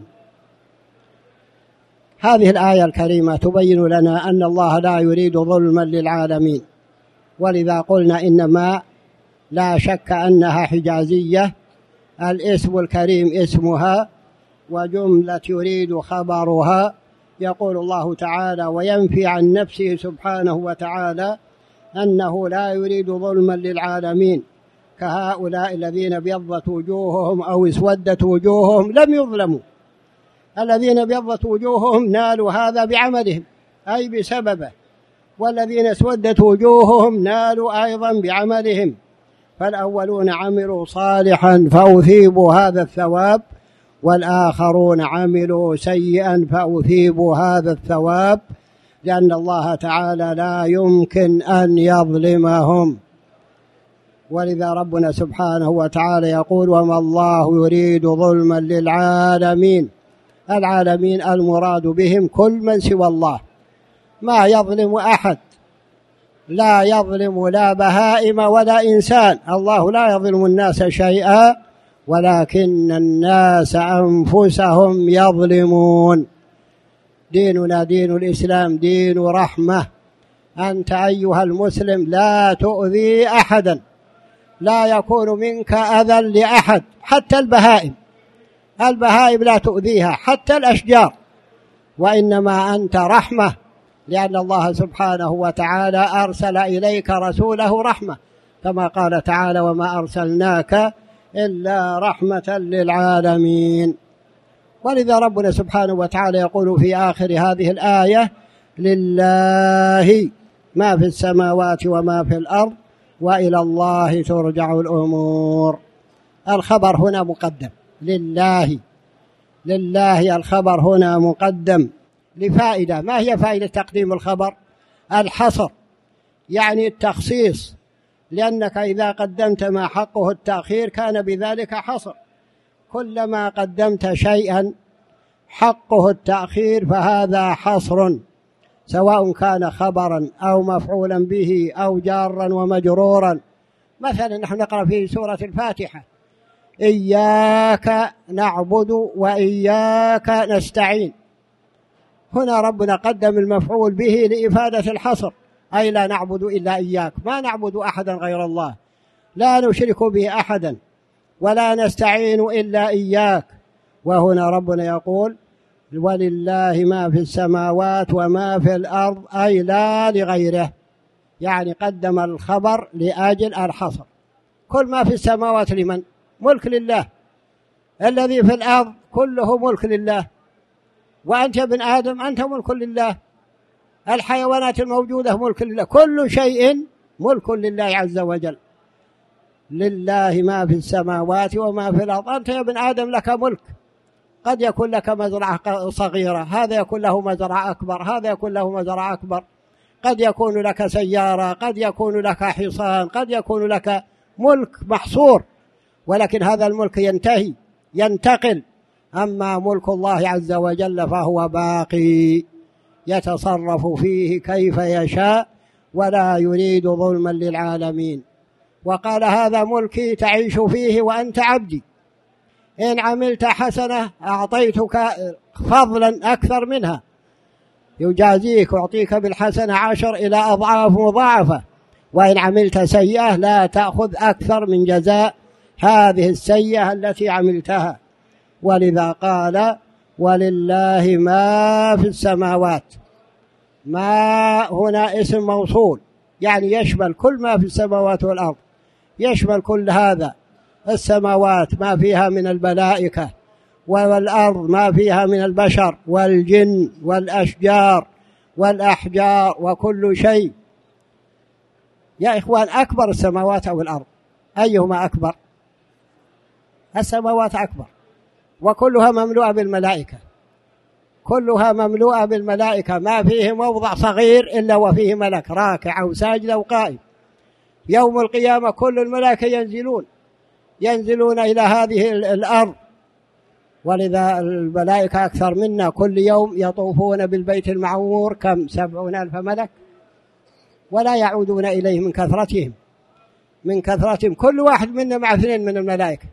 هذه الآية الكريمة تبين لنا أن الله لا يريد ظلما للعالمين، ولذا قلنا إنما لا شك أنها حجازية، الاسم الكريم اسمها وجملة يريد خبرها. يقول الله تعالى وينفي عن نفسه سبحانه وتعالى أنه لا يريد ظلما للعالمين، كهؤلاء الذين ابيضت وجوههم أو اسودت وجوههم لم يظلموا. الذين ابيضت وجوههم نالوا هذا بعملهم أي بسببه، والذين اسودت وجوههم نالوا أيضا بعملهم. فالأولون عملوا صالحا فأثيبوا هذا الثواب، والآخرون عملوا سيئا فأثيبوا هذا الثواب، لأن الله تعالى لا يمكن أن يظلمهم. ولذا ربنا سبحانه وتعالى يقول وما الله يريد ظلما للعالمين. العالمين المراد بهم كل من سوى الله، ما يظلم أحد، لا يظلم لا بهائم ولا إنسان. الله لا يظلم الناس شيئا ولكن الناس أنفسهم يظلمون. ديننا دين الإسلام دين رحمة. أنت أيها المسلم لا تؤذي أحدا، لا يكون منك أذى لأحد، حتى البهائم لا تؤذيها، حتى الأشجار، وإنما أنت رحمة، لأن الله سبحانه وتعالى أرسل إليك رسوله رحمة، كما قال تعالى وما أرسلناك إلا رحمة للعالمين. ولذا ربنا سبحانه وتعالى يقول في آخر هذه الآية لله ما في السماوات وما في الأرض وإلى الله ترجع الأمور. الخبر هنا مقدم، لله الخبر هنا مقدم لفائدة. ما هي فائدة تقديم الخبر؟ الحصر، يعني التخصيص، لأنك إذا قدمت ما حقه التأخير كان بذلك حصر. كلما قدمت شيئا حقه التأخير فهذا حصر، سواء كان خبرا أو مفعولا به أو جارا ومجرورا. مثلا نحن نقرأ في سورة الفاتحة إياك نعبد وإياك نستعين، هنا ربنا قدم المفعول به لإفادة الحصر، أي لا نعبد إلا إياك، ما نعبد أحدا غير الله، لا نشرك به أحدا، ولا نستعين إلا إياك. وهنا ربنا يقول ولله ما في السماوات وما في الأرض، أي لا لغيره، يعني قدم الخبر لأجل الحصر. كل ما في السماوات لمن؟ ملك لله. الذي في الأرض كله ملك لله، وأنت يا ابن آدم أنت ملك لله، الحيوانات الموجودة ملك لله، كل شيء ملك لله عز وجل. لله ما في السماوات وما في الأرض. أنت يا ابن آدم لك ملك، قد يكون لك مزرعة صغيرة، هذا يكون له مزرعة أكبر، هذا يكون له مزرعة أكبر، قد يكون لك سيارة، قد يكون لك حصان، قد يكون لك ملك محصور، ولكن هذا الملك ينتهي ينتقل. أما ملك الله عز وجل فهو باقي يتصرف فيه كيف يشاء ولا يريد ظلما للعالمين. وقال هذا ملكي تعيش فيه وأنت عبدي، إن عملت حسنة أعطيتك فضلا أكثر منها، يجازيك أعطيك بالحسنة 10 إلى أضعاف مضاعفة، وإن عملت سيئة لا تأخذ أكثر من جزاء هذه السيئة التي عملتها. ولذا قال ولله ما في السماوات. ما هنا اسم موصول، يعني يشمل كل ما في السماوات والأرض، يشمل كل هذا. السماوات ما فيها من الملائكة، والأرض ما فيها من البشر والجن والأشجار والأحجار وكل شيء. يا إخوان، أكبر السماوات أو الأرض؟ أيهما أكبر؟ السماوات أكبر، وكلها مملوءة بالملائكة، كلها مملوءة بالملائكة، ما فيه موضع صغير إلا وفيه ملك راكع أو ساجد أو قائم. يوم القيامة كل الملائكة ينزلون إلى هذه الأرض، ولذا الملائكة أكثر منا، كل يوم يطوفون بالبيت المعمور كم 70,000 ملك، ولا يعودون إليه من كثرتهم. كل واحد منا مع 2 من الملائكة،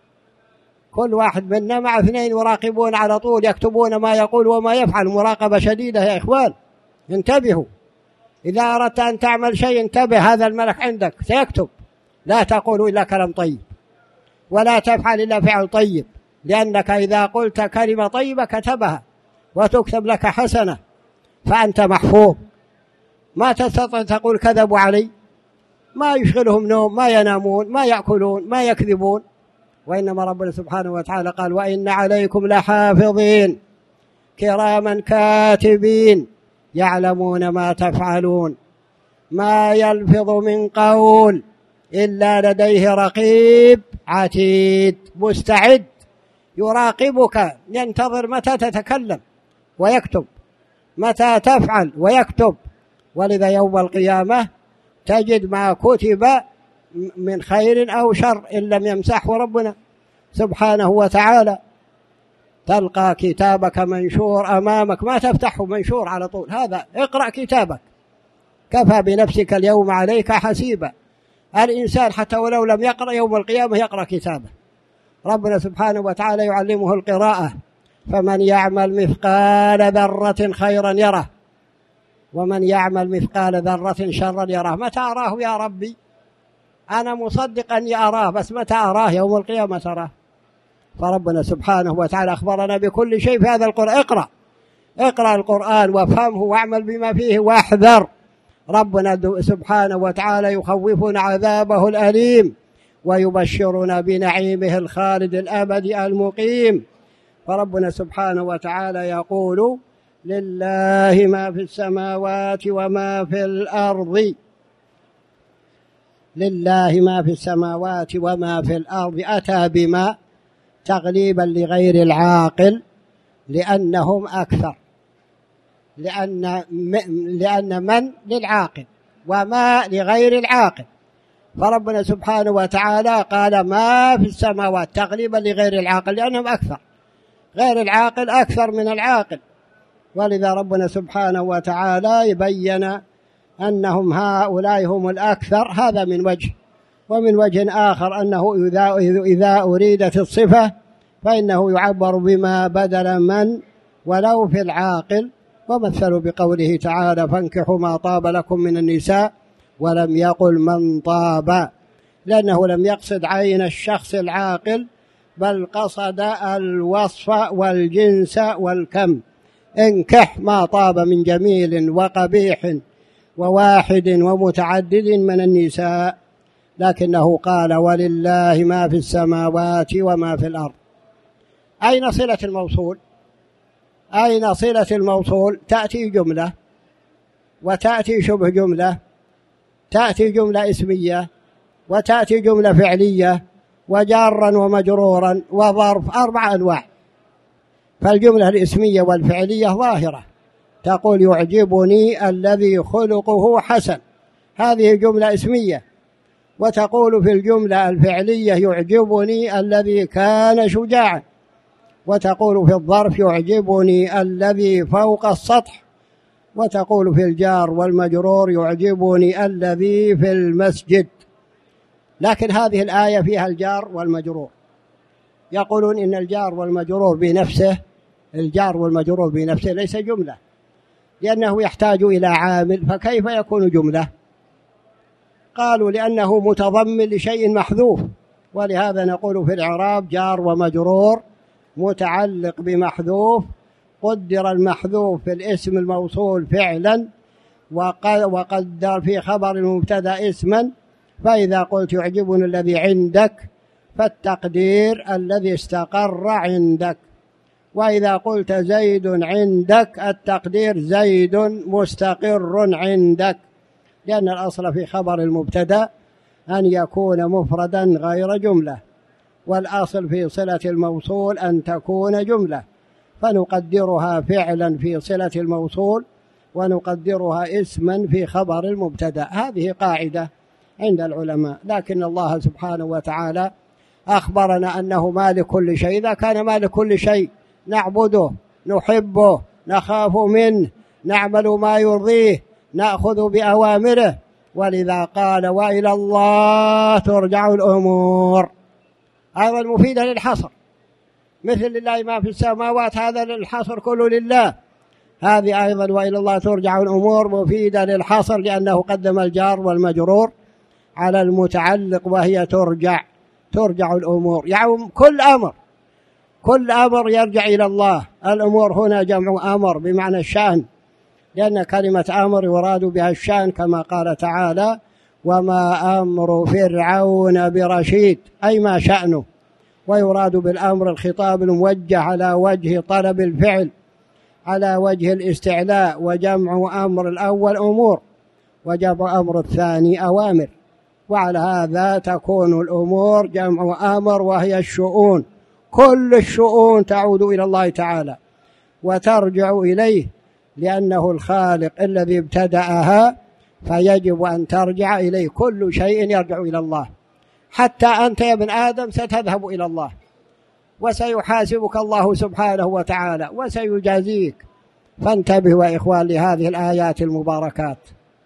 كل واحد منا مع 2 يراقبون على طول، يكتبون ما يقول وما يفعل، مراقبة شديدة. يا إخوان انتبهوا، إذا أردت أن تعمل شيء انتبه، هذا الملك عندك سيكتب. لا تقول إلا كلام طيب، ولا تفعل إلا فعل طيب، لأنك إذا قلت كلمة طيبة كتبها وتكتب لك حسنة، فأنت محفوظ. ما تستطيع تقول كذبوا علي، ما يشغلهم نوم، ما ينامون، ما يأكلون، ما يكذبون. وإنما ربنا سبحانه وتعالى قال وإن عليكم لحافظين كراما كاتبين يعلمون ما تفعلون، ما يلفظ من قول إلا لديه رقيب عتيد، مستعد يراقبك، ينتظر متى تتكلم ويكتب، متى تفعل ويكتب. ولذا يوم القيامة تجد ما كتب من خير أو شر إن لم يمسحه ربنا سبحانه وتعالى. تلقى كتابك منشور أمامك، ما تفتحه، منشور على طول. هذا اقرأ كتابك، كفى بنفسك اليوم عليك حسيبا. الإنسان حتى ولو لم يقرأ يوم القيامة يقرأ كتابه. ربنا سبحانه وتعالى يعلمه القراءة، فمن يعمل مثقال ذرة خيرا يره، ومن يعمل مثقال ذرة شرا يره. متى أراه يا ربي؟ أنا مصدق أني أراه، بس متى أراه؟ يوم القيامة تراه. فربنا سبحانه وتعالى أخبرنا بكل شيء في هذا القرآن. اقرأ القرآن وافهمه واعمل بما فيه واحذر. ربنا سبحانه وتعالى يخوفنا عذابه الأليم ويبشرنا بنعيمه الخالد الأبدي المقيم. فربنا سبحانه وتعالى يقول لله ما في السماوات وما في الأرض، لله ما في السماوات وما في الأرض. أتى بما تغليبا لغير العاقل لأنهم أكثر، لأن من للعاقل وما لغير العاقل. فربنا سبحانه وتعالى قال ما في السماوات تغليبا لغير العاقل لأنهم أكثر، غير العاقل أكثر من العاقل. ولذا ربنا سبحانه وتعالى يبين أنهم هؤلاء هم الأكثر، هذا من وجه. ومن وجه آخر أنه إذا أريدت الصفة فإنه يعبر بما بدل من ولو في العاقل. ومثلوا بقوله تعالى فانكحوا ما طاب لكم من النساء، ولم يقل من طاب، لأنه لم يقصد عين الشخص العاقل، بل قصد الوصف والجنس والكم. انكح ما طاب من جميل وقبيح وواحد ومتعدد من النساء، لكنه قال ولله ما في السماوات وما في الأرض. أين صلة الموصول؟ أين صلة الموصول؟ تأتي جملة وتأتي شبه جملة، تأتي جملة اسمية وتأتي جملة فعلية وجارا ومجرورا وظرف، 4 أنواع. فالجملة الاسمية والفعلية ظاهرة، تقول يعجبني الذي خلقه حسن، هذه جملة اسمية. وتقول في الجملة الفعلية يعجبني الذي كان شجاعا. وتقول في الظرف يعجبني الذي فوق السطح. وتقول في الجار والمجرور يعجبني الذي في المسجد. لكن هذه الآية فيها الجار والمجرور، يقولون إن الجار والمجرور بنفسه، الجار والمجرور بنفسه ليس جملة، لأنه يحتاج إلى عامل، فكيف يكون جملة؟ قالوا لأنه متضمن لشيء محذوف، ولهذا نقول في الإعراب جار ومجرور متعلق بمحذوف، قدر المحذوف في الاسم الموصول فعلا، وقدر في خبر المبتدأ اسما. فإذا قلت يعجبني الذي عندك فالتقدير الذي استقر عندك، وإذا قلت زيد عندك التقدير زيد مستقر عندك، لأن الأصل في خبر المبتدأ أن يكون مفردا غير جملة، والأصل في صلة الموصول أن تكون جملة، فنقدرها فعلا في صلة الموصول ونقدرها اسما في خبر المبتدأ. هذه قاعدة عند العلماء. لكن الله سبحانه وتعالى أخبرنا أنه مالك كل شيء، إذا كان مالك كل شيء نعبده، نحبه، نخاف منه، نعمل ما يرضيه، نأخذ بأوامره. ولذا قال وإلى الله ترجع الأمور، أيضا مفيدة للحصر، مثل لله ما في السماوات، هذا للحصر كله لله. هذه أيضا وإلى الله ترجع الأمور مفيدة للحصر، لأنه قدم الجار والمجرور على المتعلق، وهي ترجع الأمور، يعني كل أمر يرجع إلى الله. الأمور هنا جمع أمر بمعنى الشأن، لأن كلمة أمر يراد بها الشأن، كما قال تعالى وما أمر فرعون برشيد، أي ما شأنه. ويراد بالأمر الخطاب الموجه على وجه طلب الفعل، على وجه الاستعلاء، وجمع أمر الأول أمور، وجمع أمر الثاني أوامر. وعلى هذا تكون الأمور جمع أمر، وهي الشؤون، كل الشؤون تعود إلى الله تعالى وترجع إليه، لأنه الخالق الذي ابتدأها، فيجب أن ترجع إليه. كل شيء يرجع إلى الله، حتى أنت يا ابن آدم ستذهب إلى الله، وسيحاسبك الله سبحانه وتعالى وسيجازيك. فانتبهوا يا إخوان لهذه الآيات المباركات،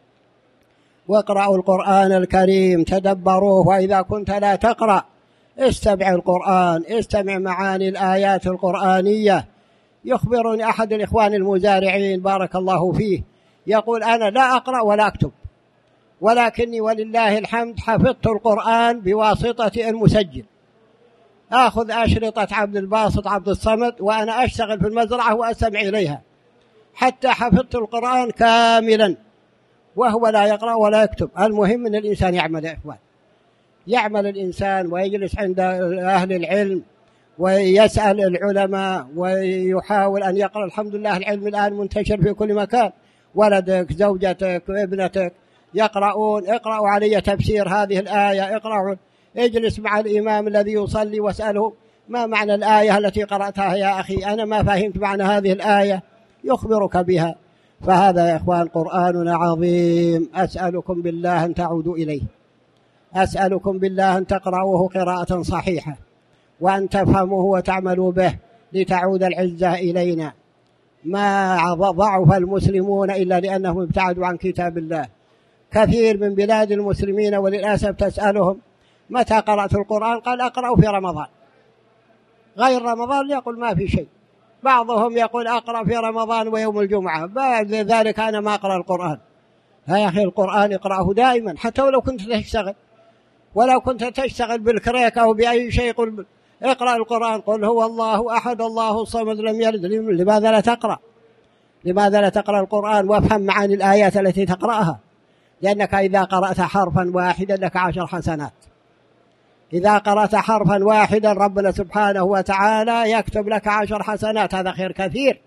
واقرأوا القرآن الكريم، تدبروه، وإذا كنت لا تقرأ استمع القرآن، استمع معاني الآيات القرآنية. يخبرني أحد الإخوان المزارعين بارك الله فيه، يقول أنا لا أقرأ ولا أكتب، ولكني ولله الحمد حفظت القرآن بواسطة المسجل، أخذ أشرطة عبد الباسط عبد الصمد وأنا أشتغل في المزرعة وأستمع إليها، حتى حفظت القرآن كاملا، وهو لا يقرأ ولا يكتب. المهم أن الإنسان يعمل يا إخوان، يعمل الإنسان ويجلس عند أهل العلم ويسأل العلماء ويحاول أن يقرأ. الحمد لله العلم الآن منتشر في كل مكان، ولدك، زوجتك، ابنتك يقرؤون، اقرأوا علي تفسير هذه الآية، اقرأوا، اجلس مع الإمام الذي يصلي واسأله ما معنى الآية التي قرأتها يا أخي، أنا ما فهمت معنى هذه الآية، يخبرك بها. فهذا يا إخوان قرآننا عظيم، أسألكم بالله أن تعودوا إليه، أسألكم بالله أن تقرأوه قراءة صحيحة، وأن تفهموه وتعملوا به لتعود العزة إلينا. ما ضعف المسلمون إلا لأنهم ابتعدوا عن كتاب الله. كثير من بلاد المسلمين وللأسف تسألهم متى قرأت القرآن؟ قال أقرأ في رمضان، غير رمضان يقول ما في شيء. بعضهم يقول أقرأ في رمضان ويوم الجمعة، بعد ذلك أنا ما أقرأ القرآن. يا أخي القرآن اقرأه دائما، حتى ولو كنت تشتغل، ولو كنت تشتغل بالكريك أو بأي شيء، قل اقرأ القرآن، قل هو الله أحد الله الصمد لم يلد. لماذا لا تقرأ؟ لماذا لا تقرأ القرآن وافهم معاني الآيات التي تقرأها؟ لأنك إذا قرأت حرفا واحدا لك 10 حسنات. إذا قرأت حرفا واحدا ربنا سبحانه وتعالى يكتب لك 10 حسنات، هذا خير كثير.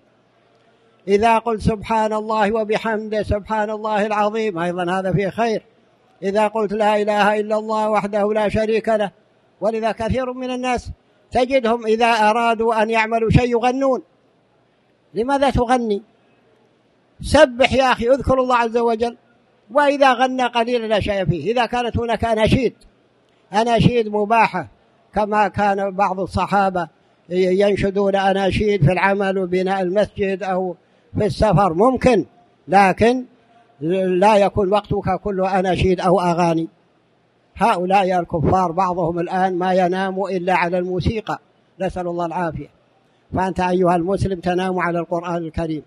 إذا قلت سبحان الله وبحمده سبحان الله العظيم أيضا هذا فيه خير. إذا قلت لا إله إلا الله وحده لا شريك له. ولذا كثير من الناس تجدهم إذا أرادوا أن يعملوا شيء يغنون. لماذا تغني؟ سبح يا أخي، اذكر الله عز وجل. وإذا غنى قليلا لا شيء فيه. إذا كانت هناك أناشيد مباحة، كما كان بعض الصحابة ينشدون أناشيد في العمل وبناء المسجد أو في السفر ممكن، لكن لا يكون وقتك كله أناشيد أو أغاني. هؤلاء الكفار بعضهم الآن ما ينام إلا على الموسيقى، نسأل الله العافية. فأنت أيها المسلم تنام على القرآن الكريم،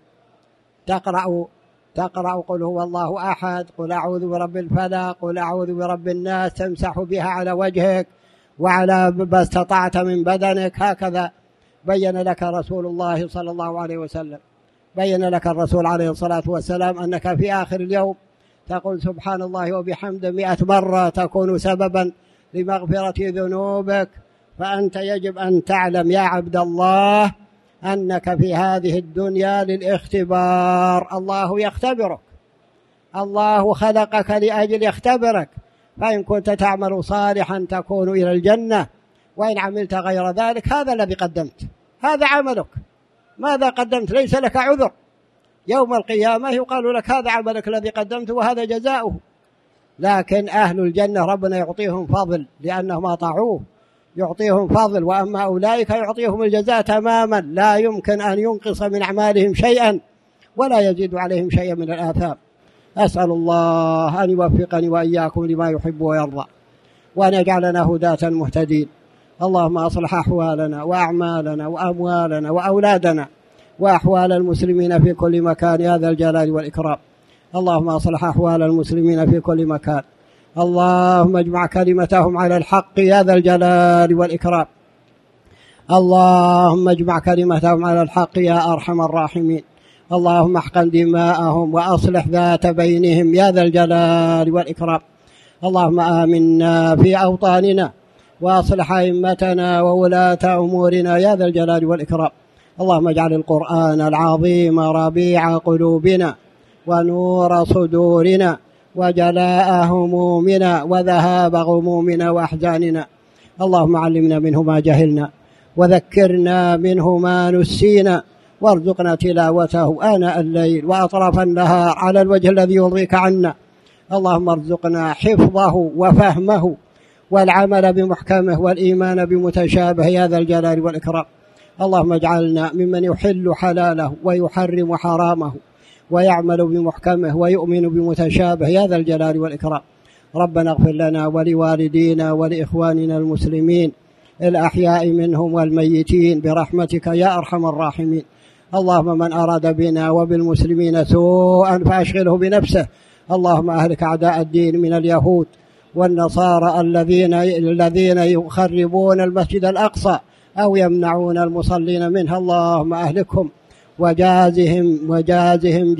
تقرأ قل هو الله أحد، قل أعوذ برب الفلق، قل أعوذ برب الناس، تمسح بها على وجهك وعلى ما استطعت من بدنك. هكذا بين لك رسول الله صلى الله عليه وسلم، بين لك الرسول عليه الصلاة والسلام أنك في آخر اليوم تقول سبحان الله وبحمده 100 مرة، تكون سببا لمغفرة ذنوبك. فأنت يجب أن تعلم يا عبد الله أنك في هذه الدنيا للاختبار. الله يختبرك، الله خلقك لأجل يختبرك. فإن كنت تعمل صالحا تكون إلى الجنة، وإن عملت غير ذلك هذا الذي قدمت، هذا عملك. ماذا قدمت؟ ليس لك عذر. يوم القيامة يقال لك هذا عملك الذي قدمته وهذا جزاؤه. لكن أهل الجنة ربنا يعطيهم فضل لأنهم أطاعوه، يعطيهم فضل. وأما أولئك يعطيهم الجزاء تماما، لا يمكن أن ينقص من أعمالهم شيئا ولا يزيد عليهم شيئا من الآثام. أسأل الله أن يوفقني وإياكم لما يحب ويرضى، وأن يجعلنا هداة مهتدين. اللهم أصلح أحوالنا وأعمالنا وأموالنا وأولادنا وأحوال المسلمين في كل مكان يا ذا الجلال والإكرام. اللهم أصلح أحوال المسلمين في كل مكان. اللهم اجمع كلمتهم على الحق يا ذا الجلال والإكرام. اللهم اجمع كلمتهم على الحق يا أرحم الراحمين. اللهم احقن دماءهم وأصلح ذات بينهم يا ذا الجلال والإكرام. اللهم آمنا في أوطاننا وأصلح أئمتنا وولاة أمورنا يا ذا الجلال والإكرام. اللهم اجعل القرآن العظيم ربيع قلوبنا ونور صدورنا وجلاء همومنا وذهاب غمومنا وأحزاننا. اللهم علمنا منه ما جهلنا وذكرنا منه ما نسينا، وارزقنا تلاوته آناء الليل وأطراف النهار على الوجه الذي يرضيك عنا. اللهم ارزقنا حفظه وفهمه والعمل بمحكمه والإيمان بمتشابه يا ذا الجلال والإكرام. اللهم اجعلنا ممن يحل حلاله ويحرم حرامه ويعمل بمحكمه ويؤمن بمتشابه يا ذا الجلال والإكرام. ربنا اغفر لنا ولوالدينا ولإخواننا المسلمين الأحياء منهم والميتين برحمتك يا أرحم الراحمين. اللهم من أراد بنا وبالمسلمين سوءا فأشغله بنفسه. اللهم أهلك أعداء الدين من اليهود والنصارى الذين يخربون المسجد الأقصى أو يمنعون المصلين منه. اللهم أهلكهم وجازهم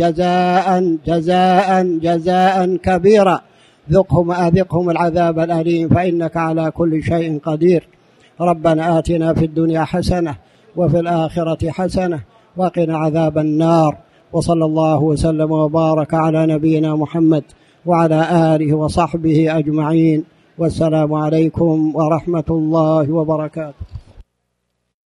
جزاء كبيرا. أذقهم العذاب الأليم فإنك على كل شيء قدير. ربنا آتنا في الدنيا حسنة وفي الآخرة حسنة وقنا عذاب النار. وصلى الله وسلم وبارك على نبينا محمد وعلى آله وصحبه أجمعين. والسلام عليكم ورحمة الله وبركاته.